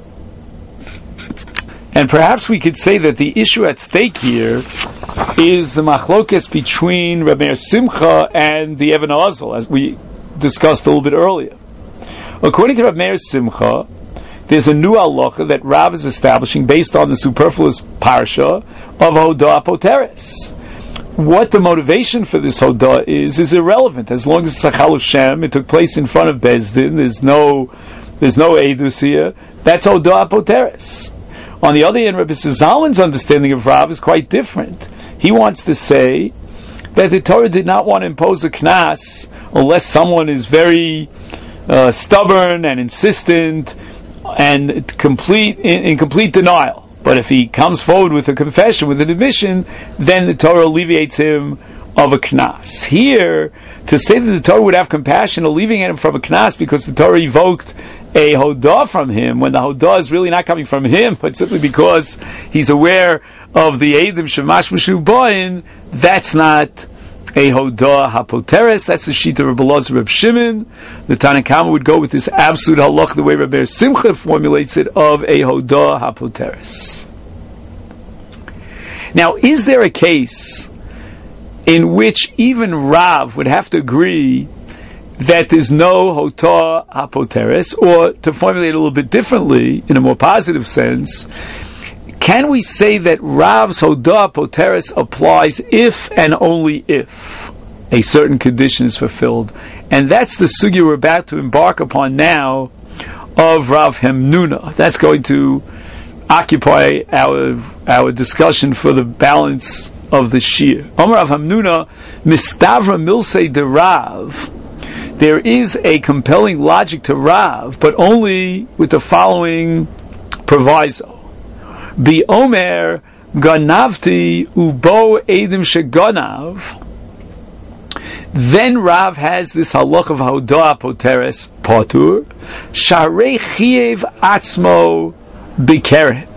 And perhaps we could say that the issue at stake here is the machlokes between Reb Meir Simcha and the Even HaOzel, as we discussed a little bit earlier. According to Reb Meir Simcha, there's a new halacha that Rav is establishing based on the superfluous parsha of Hoda Poteres. What the motivation for this Hoda is, is irrelevant. As long as it's a Chal Shem, it took place in front of Bezdin, there's no there's no Eidus here, that's Hoda Poteres. On the other hand, Rabbi Zalman's understanding of Rav is quite different. He wants to say that the Torah did not want to impose a knas unless someone is very uh, stubborn and insistent and complete in, in complete denial. But if he comes forward with a confession, with an admission, then the Torah alleviates him of a knas. Here, to say that the Torah would have compassion alleviating him from a knas because the Torah evoked a hodah from him, when the hodah is really not coming from him, but simply because he's aware of the Eidim Shemash Meshu Boin, that's not a hodah hapoteres. That's the shita of Reb Elazar Reb Shimon. The Tanna Kama would go with this absolute halach, the way Reb Meir Simcha formulates it, of a hodah hapoteres. Now, is there a case in which even Rav would have to agree that there's no hodah hapoteres, or to formulate it a little bit differently, in a more positive sense, can we say that Rav's hodah hapoteres applies if and only if a certain condition is fulfilled? And that's the sugya we're about to embark upon now of Rav Hemnuna. That's going to occupy our our discussion for the balance of the shir. Omer Rav Hemnuna, mistavra milsei de Rav. There is a compelling logic to Rav, but only with the following proviso. Bi Omer ganavti ubo edim sheganav. Then Rav has this halach of hodah poteres potur sharei chiev atzmo bikeren.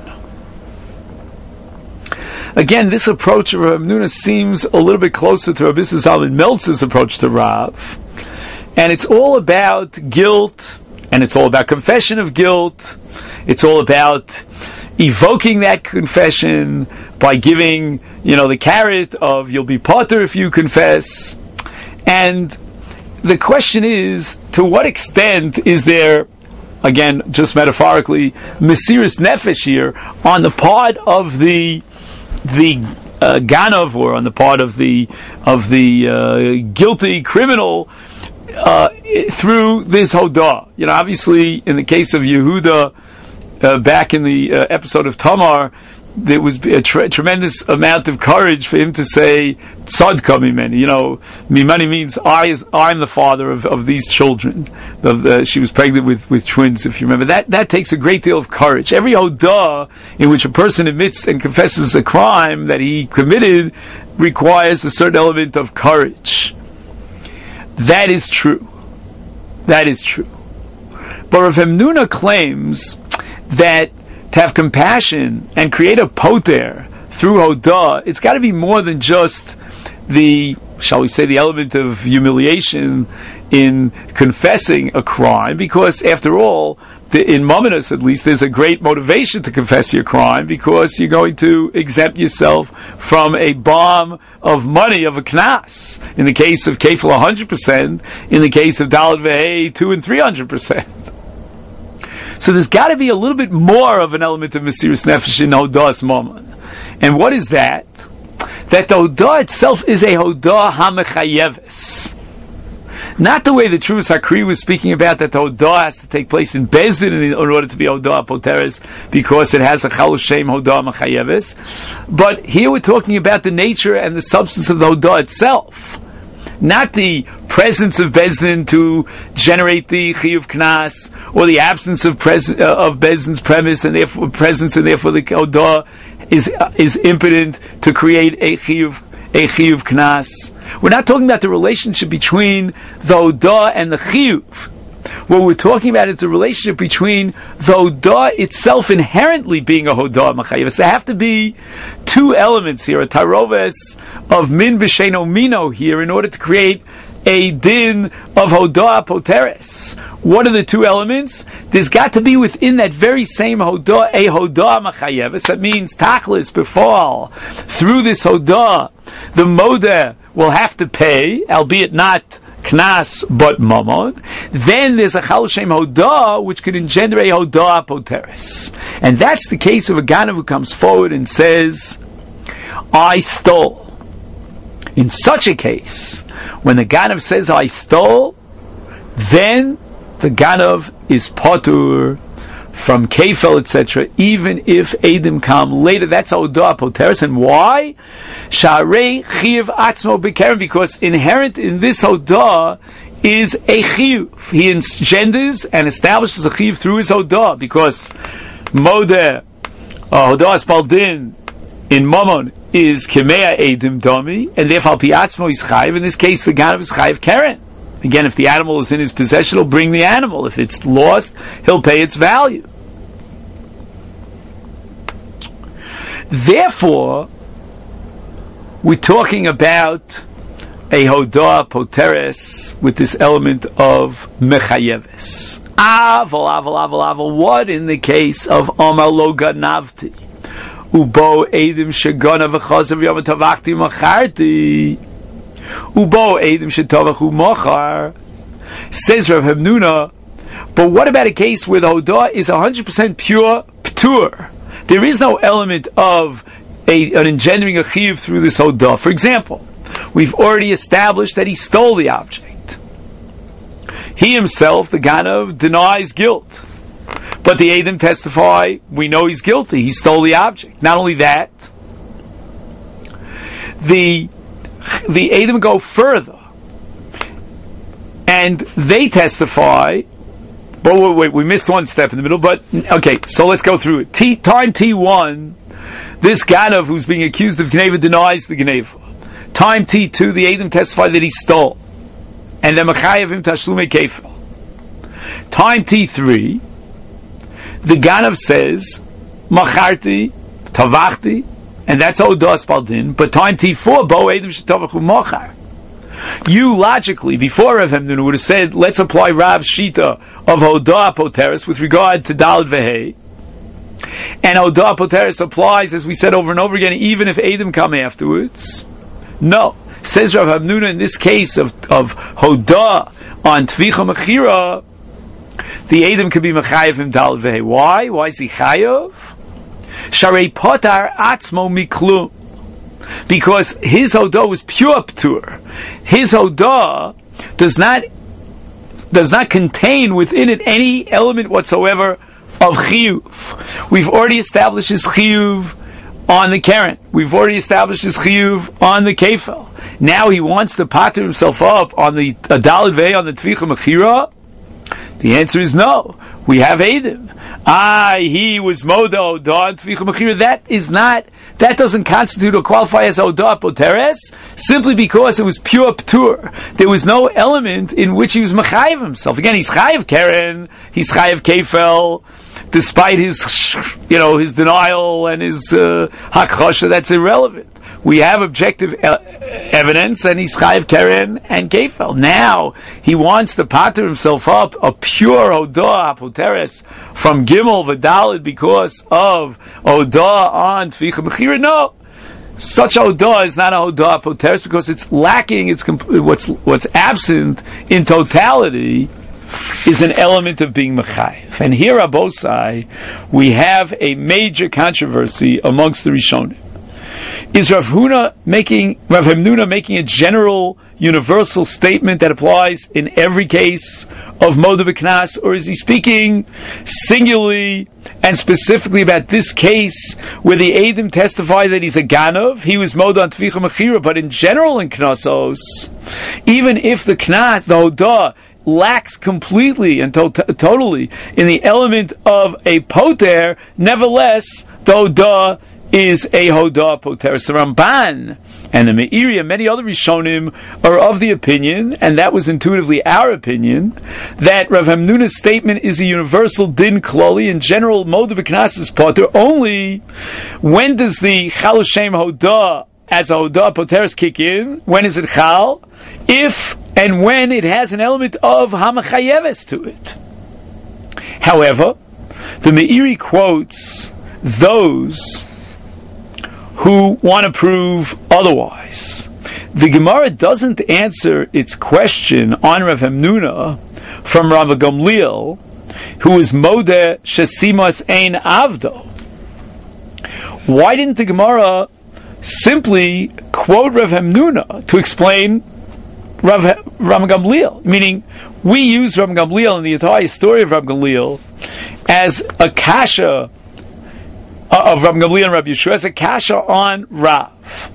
Again, this approach of Rav Hemnuna seems a little bit closer to Rabbi Zalman Meltzer's approach to Rav. And it's all about guilt, and it's all about confession of guilt. It's all about evoking that confession by giving, you know, the carrot of you'll be potter if you confess. And the question is, to what extent is there, again, just metaphorically, mesiras nefesh here on the part of the the uh, ganav, or on the part of the of the uh, guilty criminal, Uh, through this hodah. You know, obviously, in the case of Yehuda, uh, back in the uh, episode of Tamar, there was a tre- tremendous amount of courage for him to say, Tzadka mimeni. You know, mimani means, I is, I'm the father of, of these children. Of the, she was pregnant with, with twins, if you remember. That that takes a great deal of courage. Every hodah in which a person admits and confesses a crime that he committed requires a certain element of courage. That is true. That is true. But Rav Hemnuna claims that to have compassion and create a poter through hodah, it's got to be more than just the, shall we say, the element of humiliation in confessing a crime, because after all, the, in Mominus at least, there's a great motivation to confess your crime, because you're going to exempt yourself from a bomb of money, of a knas. In the case of kefil, one hundred percent. In the case of daled vehei, two and three hundred percent. So there's got to be a little bit more of an element of mesiras nefesh in hodas moment. And what is that? That the hodah itself is a hodah hamechayeves. Not the way the Trumas Hakri was speaking about, that the hodah has to take place in Bezdin in order to be hodah poteres, because it has a chal shem hodah mechayeves. But here we're talking about the nature and the substance of the hodah itself, not the presence of Bezdin to generate the Chiyuv Knas, or the absence of pres- uh, of Bezdin's premise and therefore presence, and therefore the Odah is uh, is impotent to create a Chiyuv a Chiyuv Knas. We're not talking about the relationship between the Odah and the Chiyuv. What we're talking about is the relationship between the Odah itself inherently being a Hodah Machayev. So there have to be two elements here, a taroves of min b'sheino mino here, in order to create a din of Hodah Poteres. What are the two elements? There's got to be within that very same Hodah a Hodah Machayev. That means Tachlis befall through this Hodah, the Modeh will have to pay, albeit not Knas but Mamon. Then there's a Chal Shem Hodah which could engender a Hodah Poteres. And that's the case of a Ganav who comes forward and says, I stole. In such a case, when the Ganav says, I stole, then the Ganav is Potur from Kefel, et cetera, even if Eidim come later. That's Hodah Poteres. And why? Sharei Chiv Atzmo B'Keren, because inherent in this Hodah is a Chiv. He engenders and establishes a Chiv through his Hodah, because Modeh, uh, Hodah Spaldin, in Momon, is Kemea Eidim Domi, and therefore Piatzmo is Chayiv. In this case, the Ganav is Chayiv Keren. Again, if the animal is in his possession, he'll bring the animal. If it's lost, he'll pay its value. Therefore, we're talking about a Hodah Poteres with this element of Mechayeves. Aval, aval, aval, aval. What in the case of Omar Lo Ganavti? Ubo Eidim Shegona V'Chosav Yom Tavachti Macharti. Ubo Eidim Shetavachu Mochar. Says Rav Hamnuna, but what about a case where the Hodah is one hundred percent pure Ptur? There is no element of a, an engendering a Chiv through this Hodah. For example, we've already established that he stole the object. He himself, the Ganav, denies guilt. But the Eidim testify, we know he's guilty. He stole the object. Not only that, the the Eidim go further, and they testify. But wait, wait, we missed one step in the middle. But okay, so let's go through it. T, time T one, this Ganav who's being accused of Gneva denies the Gneva. Time T two, the Eidim testify that he stole, and the Mechayev him Tashlumei Kefel. Time T three, the Ganav says Macharti, Tavachti, and that's Hodah Spaldin. But time T four, Bo Eidim Shetavachu Mochar. You logically, before Rav Hamnuna, would have said, let's apply Rav's Shita of Hodah Poteres with regard to Daled Vehei. And Hodah Poteres applies, as we said over and over again, even if Eidim come afterwards. No. Says Rav Hamnuna, in this case of, of Hodah on Tvicha Mechira, the Eidim could be Mechayev im Daled Vehei. Why? Why is he Chayev? Sharei Potar Atzmo Miklum. Because his Hodah was pure Ptur. His Hodah does not does not contain within it any element whatsoever of Chiyuv. We've already established his Chiyuv on the Keren. We've already established his Chiyuv on the Kefel. Now he wants to patter himself up on the Daled Vehei, on the Tvicha Mechira. The answer is no. We have Eidim. Ah, he was Modo, Hodah, Tvicha Mechira. That is not, that doesn't constitute or qualify as Hodah Poteres, simply because it was pure Ptur. There was no element in which he was Mechayev himself. Again, he's Chayev Keren, he's Chayev Kefel, despite his, you know, his denial and his uh, Hakchosha, that's irrelevant. We have objective e- evidence, and he's Chayev Keren and Kefel. Now, he wants to patter himself up a pure Hodah Poteres from Gimel V'Daled because of Hodah on Tvicha Mechira. No. Such Hodah is not a Hodah Poteres because it's lacking, it's comp- what's what's absent in totality is an element of being Mechayev. And here, Abosai, we have a major controversy amongst the Rishonim. Is Rav Huna making Rav Hamnuna making a general universal statement that applies in every case of Moed v'Knas, or is he speaking singularly and specifically about this case where the Eidim testify that he's a Ganov? He was Moed on Tvicha Mechira, but in general in Knasos, even if the Knas, the Hodah, lacks completely and to- totally in the element of a Poter, nevertheless, the Hodah is a Hodah Poteres. The Ramban and the Meiri and many other Rishonim are of the opinion, and that was intuitively our opinion, that Rav Hamnuna's statement is a universal din kloli. In general, Moed v'Knas is poter. Only when does the Chal Shem Hodah as a Hodah Poteres kick in? When is it Chal? If and when it has an element of Hamachayeves to it. However, the Meiri quotes those who want to prove otherwise. The Gemara doesn't answer its question on Rav Hamnuna from Rav Gamliel, who is Modeh Shesimas Ein Avdo. Why didn't the Gemara simply quote Rav Hamnuna to explain Rav, Rav Gamliel? Meaning, we use Rav Gamliel in the entire story of Rav Gamliel as a kasha of Rav Gamliel and Rav Yeshua as a kasha on Rav.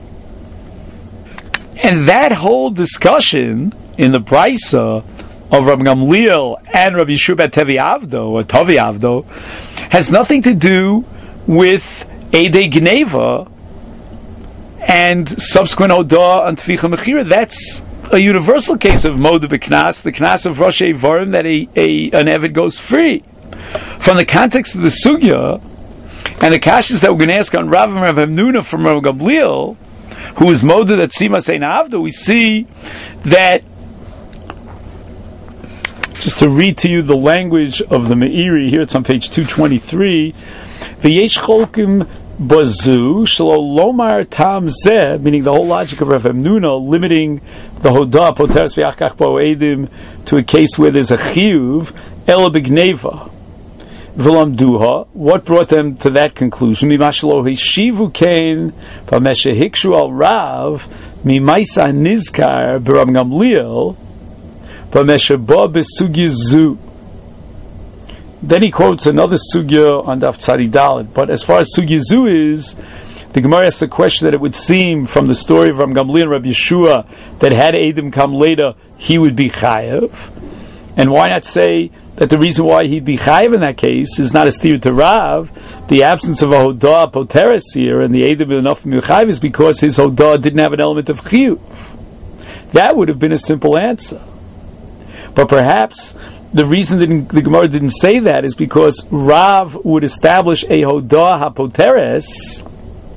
And that whole discussion in the Brisa of Rav Gamliel and Rav Yeshua about Tevi Avdo, or Tavi Avdo, has nothing to do with Eidei Gneva and subsequent Hodah and Tvicha Mechira. That's a universal case of Moed v'Knas, the Knas of Rosh Eivarim, that a, a, an Eved goes free. From the context of the Sugya, and the kashas that we're going to ask on Rav and Rav Hamnuna from Rav Gamliel, who is moded at Simas Ein Avdo, we see that, just to read to you the language of the Meiri, here it's on page two twenty-three, V'yesh cholkim bazu shelo lomar tam zeh, meaning the whole logic of Rav Hamnuna, limiting the Hodah, Poteres v'Achkach bo Eidim, to a case where there's a chiyuv, ela b'gneva. V'lamduha, what brought them to that conclusion? Mimashalo hishivu kain v'meshe hikshu al Rav mimaisa nizkar b'Rav Gamliel v'meshe ba b'sugya zu. Then he quotes another sugya on Daf Tzadi Dalet. But as far as sugya zu is, the Gemara asks a question that it would seem from the story of Rav Gamliel and Rav Yeshua that had Eidim come later, he would be chayav. And why not say that the reason why he'd be chayiv in that case is not a steer to Rav, the absence of a Hodah Poteres here, and the Eidim enough from chayiv is because his Hodah didn't have an element of chiyuv. That would have been a simple answer. But perhaps the reason that the Gemara didn't say that is because Rav would establish a Hodah HaPoteres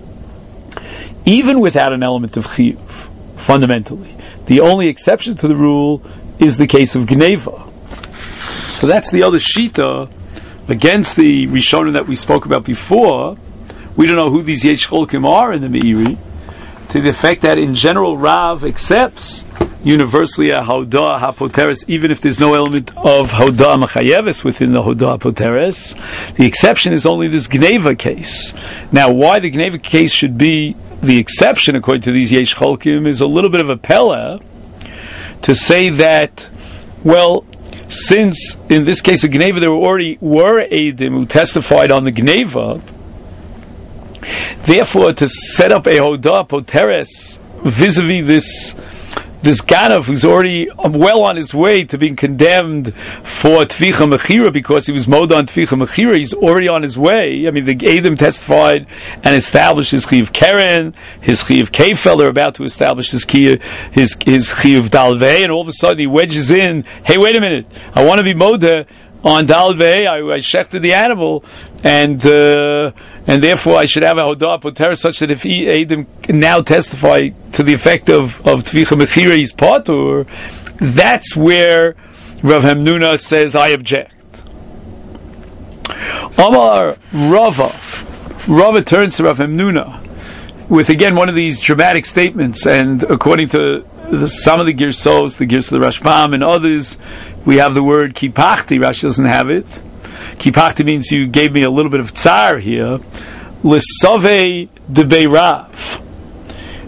even without an element of chiyuv, fundamentally. The only exception to the rule is the case of Gneva. So that's the other shita against the Rishonim that we spoke about before. We don't know who these Yesh Cholkim are in the Meiri, to the effect that in general Rav accepts universally a Hodah HaPoteres, even if there's no element of Hodah Machayeves within the Hodah HaPoteres. The exception is only this Gneva case. Now, why the Gneva case should be the exception, according to these Yesh Cholkim, is a little bit of a pella to say that, well, since in this case of Gneva there already were Eidim who testified on the Gneva, therefore to set up a Hodah Poteres vis-a-vis this this Ganav who's already well on his way to being condemned for Tvicha Mechira because he was Moed on Tvicha Mechira, he's already on his way. I mean, the Eidim testified and established his Chiyuv Keren, his Chiyuv Kefel, they're about to establish his Chiyuv, his, his Chiyuv Dalvei, and all of a sudden he wedges in, hey, wait a minute, I want to be Moed on Dalvei, I, I shechted the animal, and uh, and therefore I should have a Hodah Poteres such that if he, Eidim now testify to the effect of, of Tvicha Mechira, he's Patur. That's where Rav Hamnuna says, I object. Amar Rava. Rava turns to Rav Hamnuna with again one of these dramatic statements, and according to the, some of the Girsos, the Girs of the Rashbam and others, we have the word Kipachti. Rashi doesn't have it. Kipachti means you gave me a little bit of tsar here. L'savei de beirav.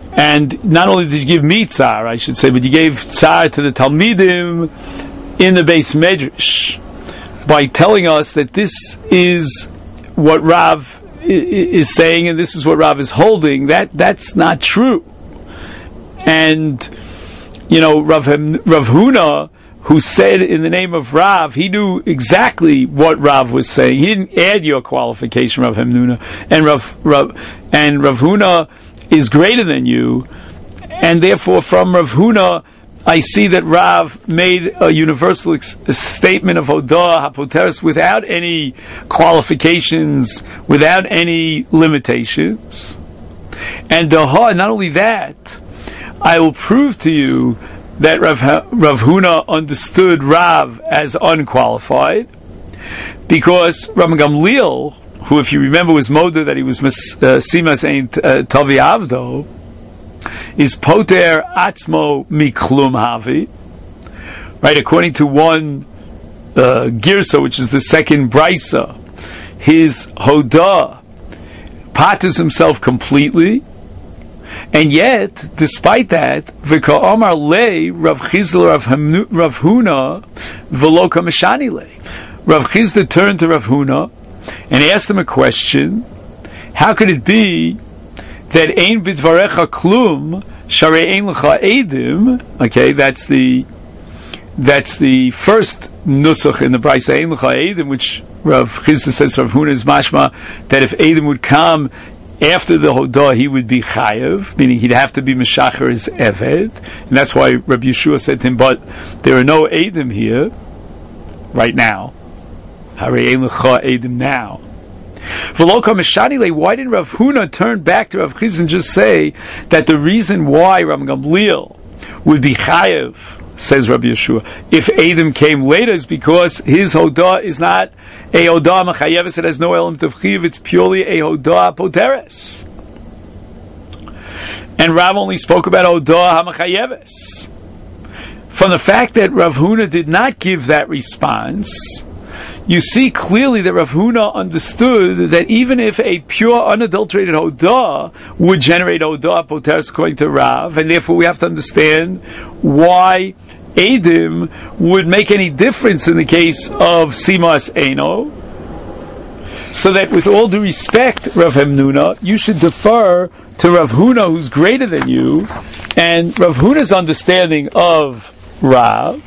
And not only did you give me tsar, I should say, but you gave tsar to the Talmidim in the Beis Medrash by telling us that this is what Rav is saying and this is what Rav is holding. That that's not true. And you know, Rav, Rav Huna, who said in the name of Rav, he knew exactly what Rav was saying. He didn't add your qualification, Rav Hamnuna. And Rav, Rav and Rav Huna is greater than you, and therefore from Rav Huna I see that Rav made a universal ex- a statement of Hodah HaPoteres without any qualifications, without any limitations. And Daha, not only that, I will prove to you that Rav, ha- Rav Huna understood Rav as unqualified, because Rav Gamliel, who, if you remember, was Moda that he was Simas Ein Tavi Avdo, is Poter Atzmo Miklum Havi. Right, according to one uh, Girsa, which is the second Brisa, his Hodah patters himself completely, and yet, despite that, V'ka Omar Le Rav Chizda Rav Huna V'lo Kameshani Le. Rav Chizda turned to Rav Huna and asked him a question. How could it be that Ein Bidvarecha Klum Sharei Ein Lecha Eidim? Okay, that's the that's the first nusach in the Brisa Ein Lecha Eidim, which Rav Chizda says Rav Huna is mashma that if Eidim would come after the Hodah, he would be chayev, meaning he'd have to be meshacher his eved, and that's why Rabbi Yeshua said to him, but there are no Eidim here right now. Harei Ein Lecha Eidim now. Why didn't Rav Huna turn back to Rav Chizda and just say that the reason why Rav Gamliel would be chayev, says Rabbi Yeshua, if Eidim came later, is because his Hodah is not a Hodah Mechayeves, it has no element of Chiv, it's purely a Hodah Poteres. And Rav only spoke about Hodah HaMechayeves. From the fact that Rav Huna did not give that response, you see clearly that Rav Huna understood that even if a pure, unadulterated Hodah would generate Hodah Poteres according to Rav, and therefore we have to understand why Eidim would make any difference in the case of Simas Eino. So that with all due respect, Rav Hamnuna, you should defer to Rav Huna, who's greater than you, and Rav Huna's understanding of Rav.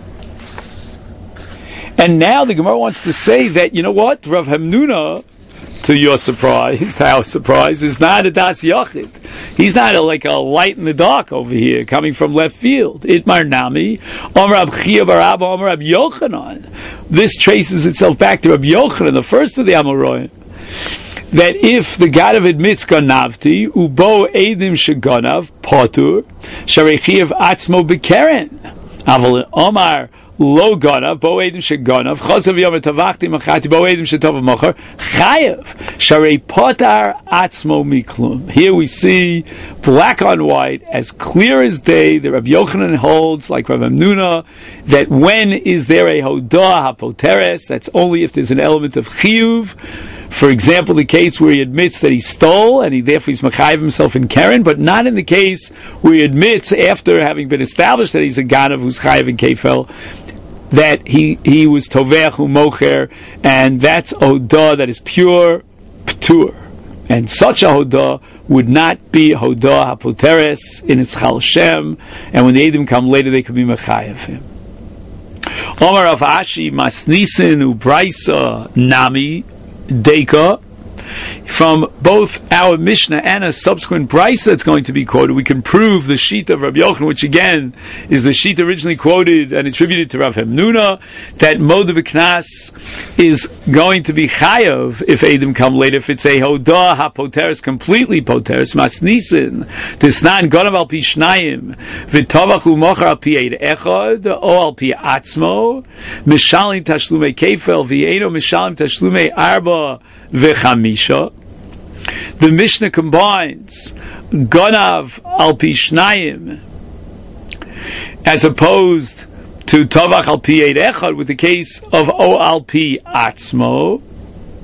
And now the Gemara wants to say that, you know what, Rav Hamnuna, to your surprise, to our surprise, is not a Das Yachid. He's not a, like a light in the dark over here, coming from left field. Itmar Nami, Omer Rab Chia bar Abba, Omer Rab Yochanan. This traces itself back to Rab Yochanan, the first of the Amoraim, that if the Gadav admits Ganavti, Ubo Eidim Sheganav, Potur, Sharei Chiev Atzmo Bekeren, Aval Omar, Lo ganav, bo edim sheganav, chasav yom etavachti machati, bo edim shetov machar, chayev, sharei potar atzmo miklum. Here we see, black on white, as clear as day, that Rabbi Yochanan holds, like Rav Hamnuna, that when is there a hodah hapoteres, that's only if there's an element of chiyuv. For example, the case where he admits that he stole, and he therefore he's machayev himself in Keren, but not in the case where he admits, after having been established that he's a ganav who's chayev in kefel, that he he was tovech u'mocher, and that's a hodah that is pure ptur, and such a hodah would not be hodah hapoteres in its chal shem, and when the Eidim come later, they could be mechayev him. Omar of Ashi masnisin u'braisa nami deka. From both our Mishnah and a subsequent Brisa that's going to be quoted, we can prove the sheet of Rabbi Yochanan, which again is the sheet originally quoted and attributed to Rav Hamnuna, that Moed V'Knas is going to be chayav if Eidim come later, if it's a Hodah HaPoteres, completely Poteres, Masnisin, Tisnan Gonav Al Pi Shnayim, V'Tovach U'Mochar Al Pi Eid Echad, O Al Pi Atzmo, Mishalim Tashlumei Kefel, V'Yeino Mishalim Tashlumei Arba, V'chamisha. The Mishnah combines Gonav al pi Shnayim as opposed to Tovach al pi Eid Echad with the case of O al pi Atzmo.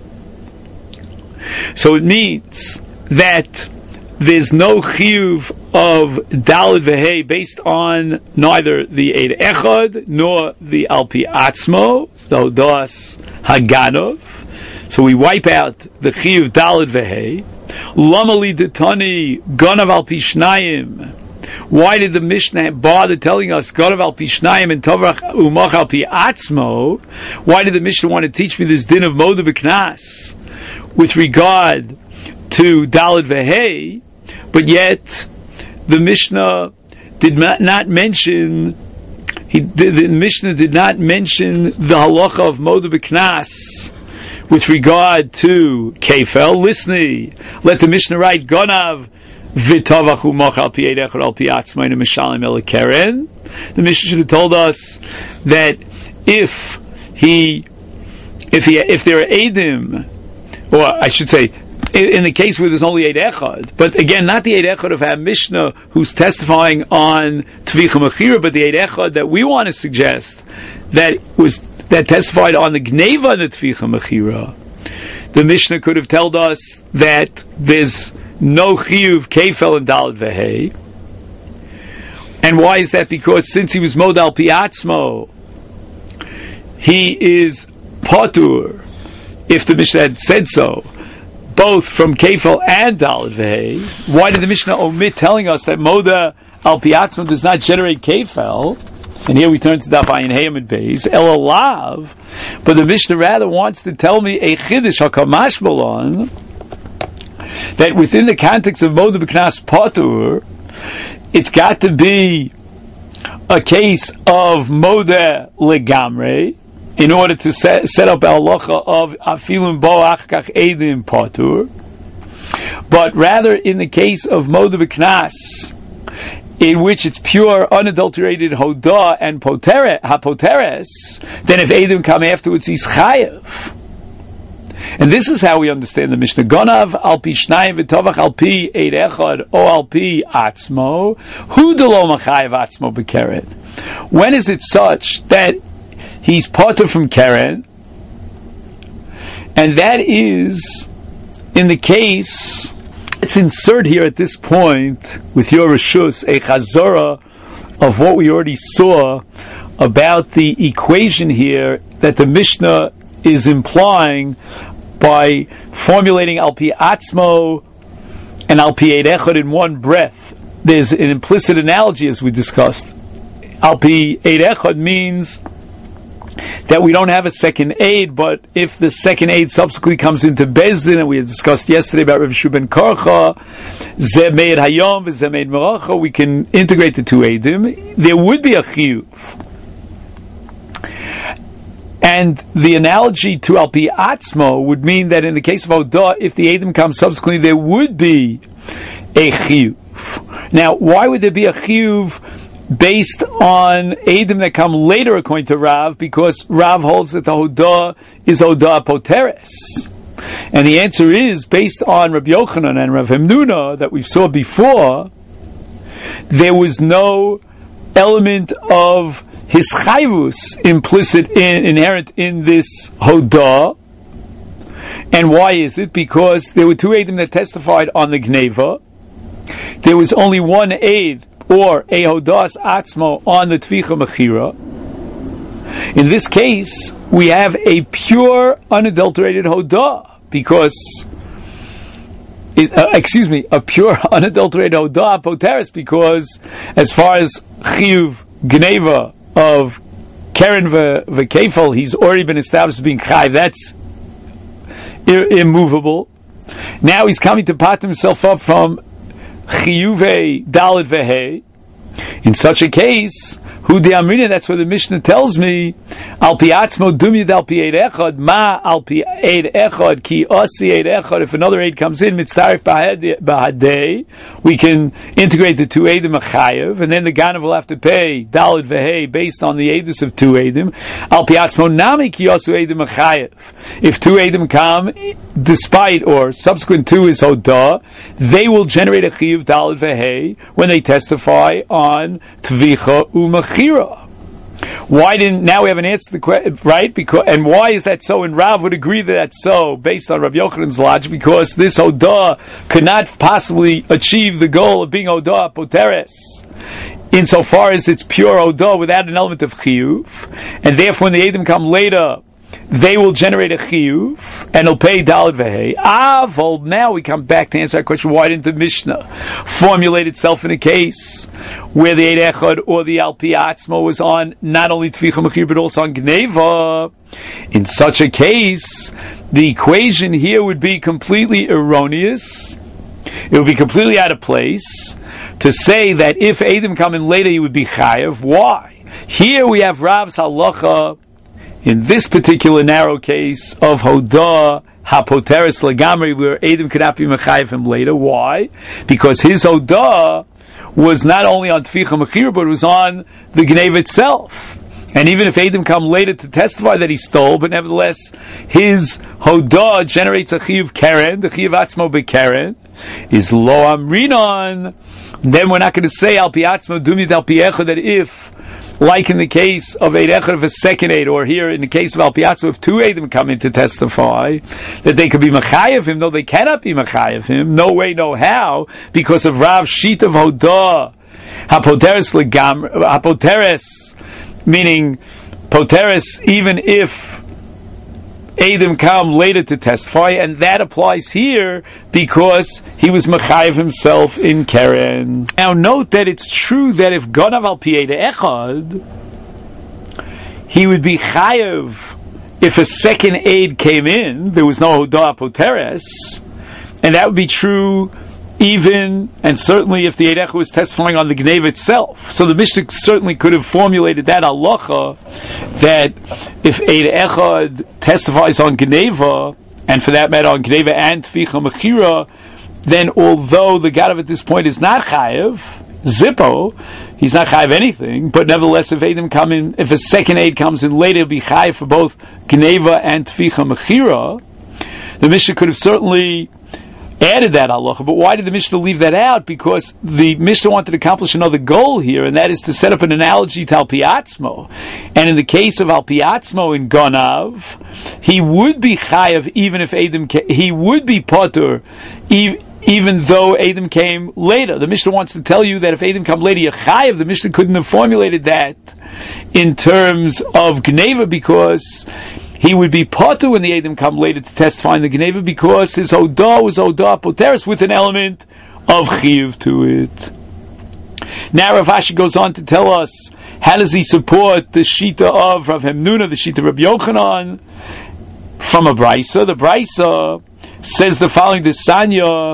So it means that there's no chiyuv of Daled Vehei based on neither the Eid Echad nor the Alpi Atzmo, the Hodas Haganov. So we wipe out the Chiyuv Daled Vehei. Lamali Detani Ganav Alpi Shnayim. Why did the Mishnah bother telling us Ganav Alpi Shnayim and Tavrach Umach Alpi Atzmo? Why did the Mishnah want to teach me this din of Moda B'Knas with regard to Daled Vehei? But yet the Mishnah did not mention he, the, the Mishnah did not mention the halacha of Moda B'Knas with regard to Kefel. Listen, let the Mishnah write Ganav v'tavachu moch al pi eidechad al pi atzmayin mishalim el keren. The Mishnah should have told us that if he, if he, if there are edim, or I should say, in the case where there's only Eid Echad, but again, not the Eid Echad of our Mishnah who's testifying on Tvicha Mechira, but the Eid Echad that we want to suggest that was that testified on the Gneva and the Tvicha Mechira. The Mishnah could have told us that there's no Chiyuv Kefel and Daled Vehei. And why is that? Because since he was Modal Piatzmo, he is Patur, if the Mishnah had said so, both from Kefel and Daled Vehei. Why did the Mishnah omit telling us that Moda Al Piatzmo does not generate Kefel? And here we turn to Daf Ayin Hey Amud Beis, El Alav, but the Mishnah rather wants to tell me a Chiddush HaKamash Bolon, that within the context of Moda B'Knas Patur, it's got to be a case of Moda Legamre, in order to set, set up halacha of Afilum Bo Achkach Eidim Patur, but rather in the case of Moda B'Knas, in which it's pure, unadulterated Hodah and potere, Hapoteres, then if Eidim come afterwards, he's Chayev. And this is how we understand the Mishnah. Gonav al pi shnayim v'tovach al pi eid echad o al pi atzmo, hu delo machayev atzmo b'keren. When is it such that he's potter from keren? And that is in the case. Let's insert here at this point, with your reshus, a chazorah of what we already saw about the equation here that the Mishnah is implying by formulating al pi atzmo and al pi eid echad in one breath. There's an implicit analogy, as we discussed. Al pi eid echad means that we don't have a second aid, but if the second aid subsequently comes into Bezdin, and we had discussed yesterday about Rav Shuben Karcha, Zeh Meid Hayom, Zeh Meid Meracha, we can integrate the two aidim. There would be a chiyuv. And the analogy to Al Pi Atzmo would mean that in the case of Odah, if the aidim comes subsequently, there would be a chiyuv. Now, why would there be a chiyuv based on Eidim that come later according to Rav? Because Rav holds that the Hodah is Hodah Poteres. And the answer is, based on Rabbi Yochanan and Rav Hemnuna that we saw before, there was no element of Hischayvus implicit in, inherent in this Hodah. And why is it? Because there were two Eidim that testified on the Gneva. There was only one Eid, or a Hodas Atzmo on the Tvicha Mechira. In this case, we have a pure, unadulterated Hodah, because, it, uh, excuse me, a pure, unadulterated Hodah Poteres, because as far as Chiyuv Gneva of Keren V'Kefel, he's already been established as being Chayv. That's ir- immovable. Now he's coming to pat himself up from Chiyuve Daled Vehei. In such a case, Hu de Amrina, that's where the Mishnah tells me, Al pi atzmo dumyid al pi eid echad, ma al pi eid echad, ki osi eid echad. If another aid comes in, mitzarif bahadei, we can integrate the two eidim achayev, and then the ganav will have to pay Daled Vehei based on the eidus of two eidim. Al pi atzmo nami ki osu eidim achayev. If two eidim come, despite or subsequent to his hodah, they will generate a chiyuv Daled Vehei when they testify on tvicha umachira. Why didn't, now we have an answer to the question, right? Because, and why is that so? And Rav would agree that that's so, based on Rav Yochanan's logic, because this Odah could not possibly achieve the goal of being Odah Poteres, insofar as it's pure Odah without an element of Chiyuv, and therefore when the Edom come later, they will generate a chiyuv and it'll pay daled vehei. Avol, now we come back to answer our question: why didn't the Mishnah formulate itself in a case where the Eid Echad or the Al Pi Atzmo was on not only Tvicha Mechir but also on Gneva? In such a case, the equation here would be completely erroneous. It would be completely out of place to say that if Edom come in later, he would be chayav. Why? Here we have Rav's halacha. In this particular narrow case of Hodah Hapoteres Legamri, where Edom could not be Mechayev him later. Why? Because his Hodah was not only on Tficha Mechir, but it was on the Gneva itself. And even if Edom come later to testify that he stole, but nevertheless, his Hodah generates a Chiyuv Keren, the Chiyuv Atzmo Bekeren, is Lo Amrinon. Then we're not going to say Al Pi Atzmo Dumit Al Pi Echad, that if, like in the case of Eid Echad of a second Eid, or here in the case of Al Pi Atzmo, if two Eidim come in to testify, that they could be Mechayev him, though they cannot be Mechayev him, no way, no how, because of Rav's sheet of Hodah, Hapoteres Legam, Hapoteres, meaning Poteres, even if Eidim come later to testify, and that applies here because he was Mechayev himself in Keren. Now note that it's true that if Ganav al Pi Eid Echad, he would be Chayev if a second aid came in, there was no Hodah Poteres, and that would be true even, and certainly if the Eid Echad was testifying on the Gneva itself. So the Mishnah certainly could have formulated that halacha, that if Eid Echad testifies on Gneva, and for that matter on Gneva and Tficha Mechira, then although the Gadav at this point is not Chayev, Zippo, he's not Chayev anything, but nevertheless if Eidim come in, if a second aid comes in later, it'll be Chayev for both Gneva and Tficha Mechira. The Mishnah could have certainly added that halacha, but why did the Mishnah leave that out? Because the Mishnah wanted to accomplish another goal here, and that is to set up an analogy to Al Pi Atzmo. And in the case of Al Pi Atzmo in Ganav, he would be chayav even if Edom ca- he would be potter e- even though Edom came later. The Mishnah wants to tell you that if Edom come later, you're chayav. The Mishnah couldn't have formulated that in terms of Gneva, because he would be potter when the Edom come later to testify in the Gneva, because his Odah was Odah Poteres with an element of Chiyuv to it. Now Rav Ashi goes on to tell us, how does he support the Shita of Rav Hemnuna, the Shita of Rabbi Yochanan, from a Brisa? The Brisa says the following: the Sanya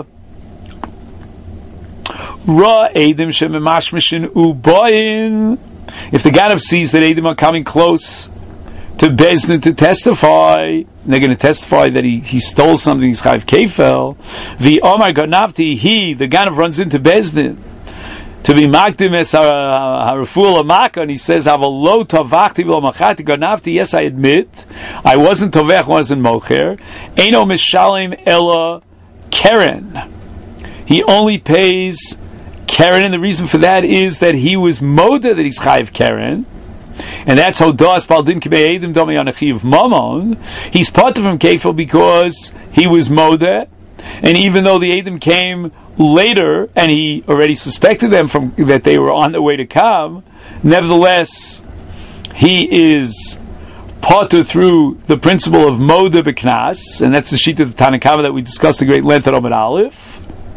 Ra Edom Shememashmishin Uboin. If the Ganav sees that Edom are coming close to Bezdin to testify, they're going to testify that he, he stole something, he's Chayiv Kefel. The Omar Ganavti, he, the Ganav runs into Bezdin to be Magdim es Haraful Amaka, and he says, Avalo Tavachti v'lo Machati Ganavti, yes, I admit, I wasn't Tovech, wasn't Mocher. Eino Mishalim Ella Keren. He only pays Keren, and the reason for that is that he was Moda, that he's Chayiv Keren. And that's how Das Baldin Kibei Edim Domi on a Chiv Mamon. He's part of him Kefil because he was Modeh, and even though the Edim came later and he already suspected them from that they were on their way to come, nevertheless he is potter through the principle of Modeh B'Knas, and that's the sheet of the Tanakama that we discussed at great length at Omid Aleph.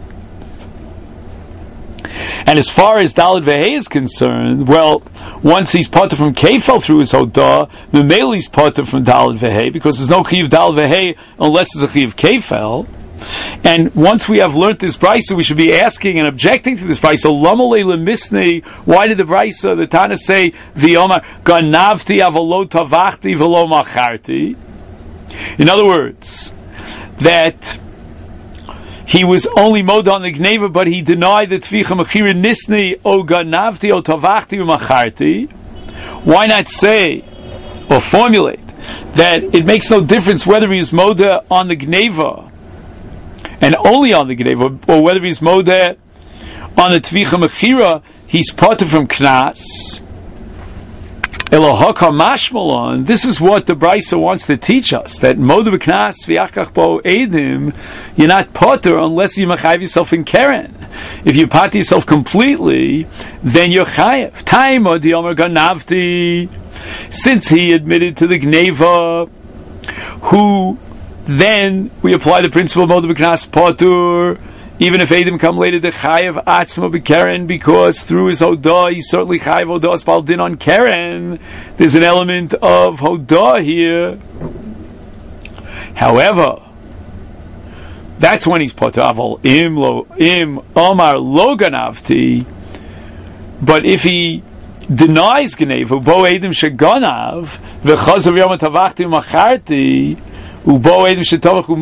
And as far as Daled Vehei is concerned, well, once he's potter from Kefel through his Hodah, the male he's potter from Daled Vehei, because there's no Chiv Daled Vehei unless there's a Chiv Kefel. And once we have learnt this Brisa, we should be asking and objecting to this Brisa. Lamalei lemisnei. Why did the Brisa, the Tana, say V'Yomar Ganavti Avolo Tavachti V'lo Macharti? In other words, that he was only Moda on the Gneva, but he denied the Tvicha Mechira Nisni O Ganavti O Tavachti O Macharti. Why not say or formulate that it makes no difference whether he is Moda on the Gneva and only on the Gneva, or whether he's Moda on the Tvicha Mechira, he's potter from Knas. Elohaka mashmalon. This is what the Brisa wants to teach us: that modav knas v'yachkach bo edim, you're not potter unless you mechayiv yourself in keren. If you pat yourself completely, then you're chayiv. Taima diyomer ganavti. Since he admitted to the gneva, who then we apply the principle of modav knas potter. Even if Edom come later, the chayiv atzma b'keren, because through his hodah, he certainly chayiv hodah spal din on keren. There's an element of hodah here. However, that's when he's poter. Aval im lo im omar lo ganavti. But if he denies geneva, bo Edom sheganav v'chazav yom tavachti macharti. If his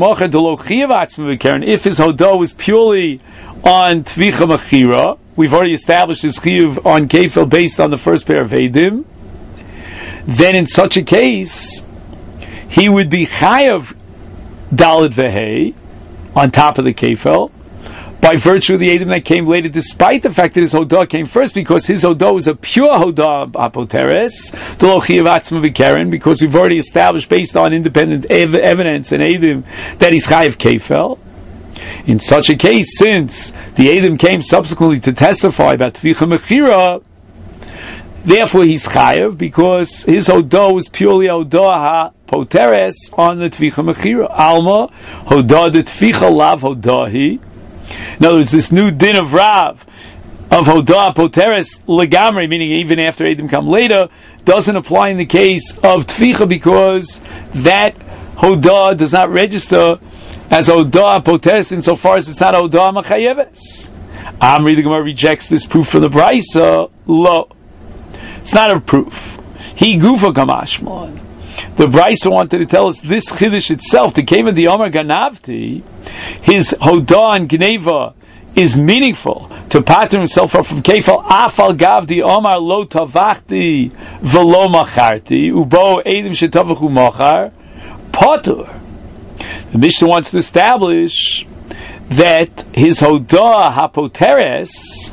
hodah was purely on tvicha machira, we've already established his chiyuv on kefil based on the first pair of edim, then in such a case, he would be chayav daled vehei on top of the kefil, by virtue of the edim that came later, despite the fact that his hodah came first, because his hodah was a pure hodah apoteres, because we've already established based on independent ev- evidence and edim that he's chayiv kefel. In such a case, since the edim came subsequently to testify about tvicha mechira, therefore he's chayiv because his hodah was purely hodah apoteres on the tvicha mechira. Alma hodah de tvicha lav hodahi. In other words, this new din of Rav, of Hodah Poteres Legamri, meaning even after Edom come later, doesn't apply in the case of Tficha, because that Hodah does not register as Hodah Poteres insofar as it's not Hodah Machayeves. Amri the Gemara rejects this proof from the Brisa. Lo. It's not a proof. He gufa kamashmon. The Brisa wanted to tell us this chiddush itself. The came in the Omer Ganavti, his hodah and gneva is meaningful to pattern himself up from kefal. Afal gavdi Omar lo tavachti velo macharti ubo edim shetavachu machar potur. The Mishnah wants to establish that his hodah hapoteres,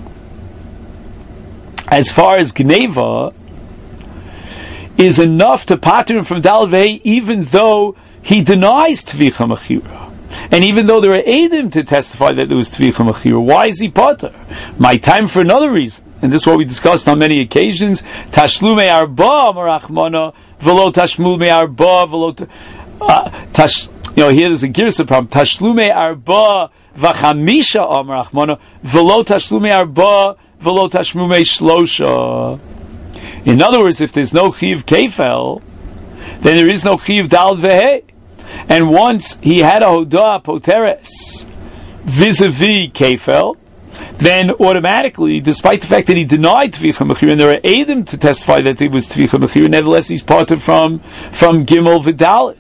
as far as gneva, is enough to pattern him from Dal Vei, even though he denies Tvicha Mechira. And even though there are Eidim to testify that there was Tvicha Mechira, why is he potter? My time for another reason, and this is what we discussed on many occasions, Tashlume Arba Marachmana, Velo Tashlume Arba, Velo Tash, you know, here there's a Girsa problem, Tashlume Arba Vachamisha Marachmana, Velo Tashlume Arba, Velo Tashlume Shlosha. In other words, if there's no chiv kefel, then there is no chiv dal vehei. And once he had a hodah poteres vis-a-vis kefel, then automatically, despite the fact that he denied tvicha mechir, and there are edim to testify that it was tvicha mechir, nevertheless he's parted from from gimel v'dalit.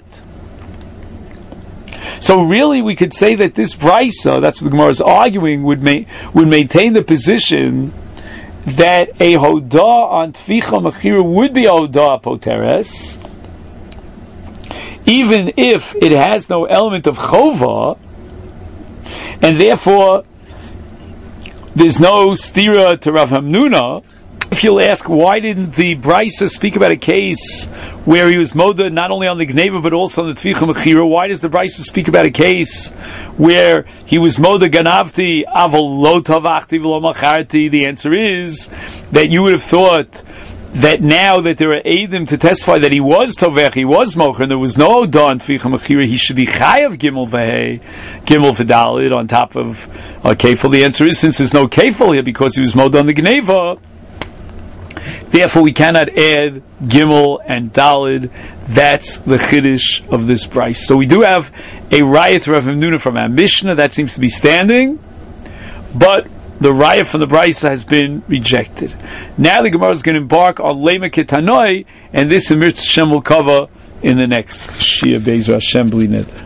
So really, we could say that this brisa, that's what the Gemara is arguing, would ma- would maintain the position that a hodah on tvicha mechira would be a hodah poteres, even if it has no element of chova, and therefore there's no stira to Rav Hamnuna. If you'll ask, why didn't the Brisa speak about a case where he was moda not only on the gneva but also on the tvicha mechira? Why does the Brisa speak about a case where he was moda ganavti aval lo tavachti v'lo macharti? The answer is that you would have thought that now that there are eidim to testify that he was tovech, he was mocher, and there was no don tvicha mechira, he should be chayav gimel v'hei, gimel v'dalit on top of a kefil. The answer is, since there's no kefil here because he was moda on the gneva, therefore, we cannot add Gimel and Dalid. That's the Chiddush of this Brisa. So we do have a riot Rav Hamnuna from our Mishnah that seems to be standing, but the riot from the Brisa has been rejected. Now the Gemara is going to embark on Lema Ketanoi, and this Emir Hashem will cover in the next Shia Be'ezras Hashem Bli Neder.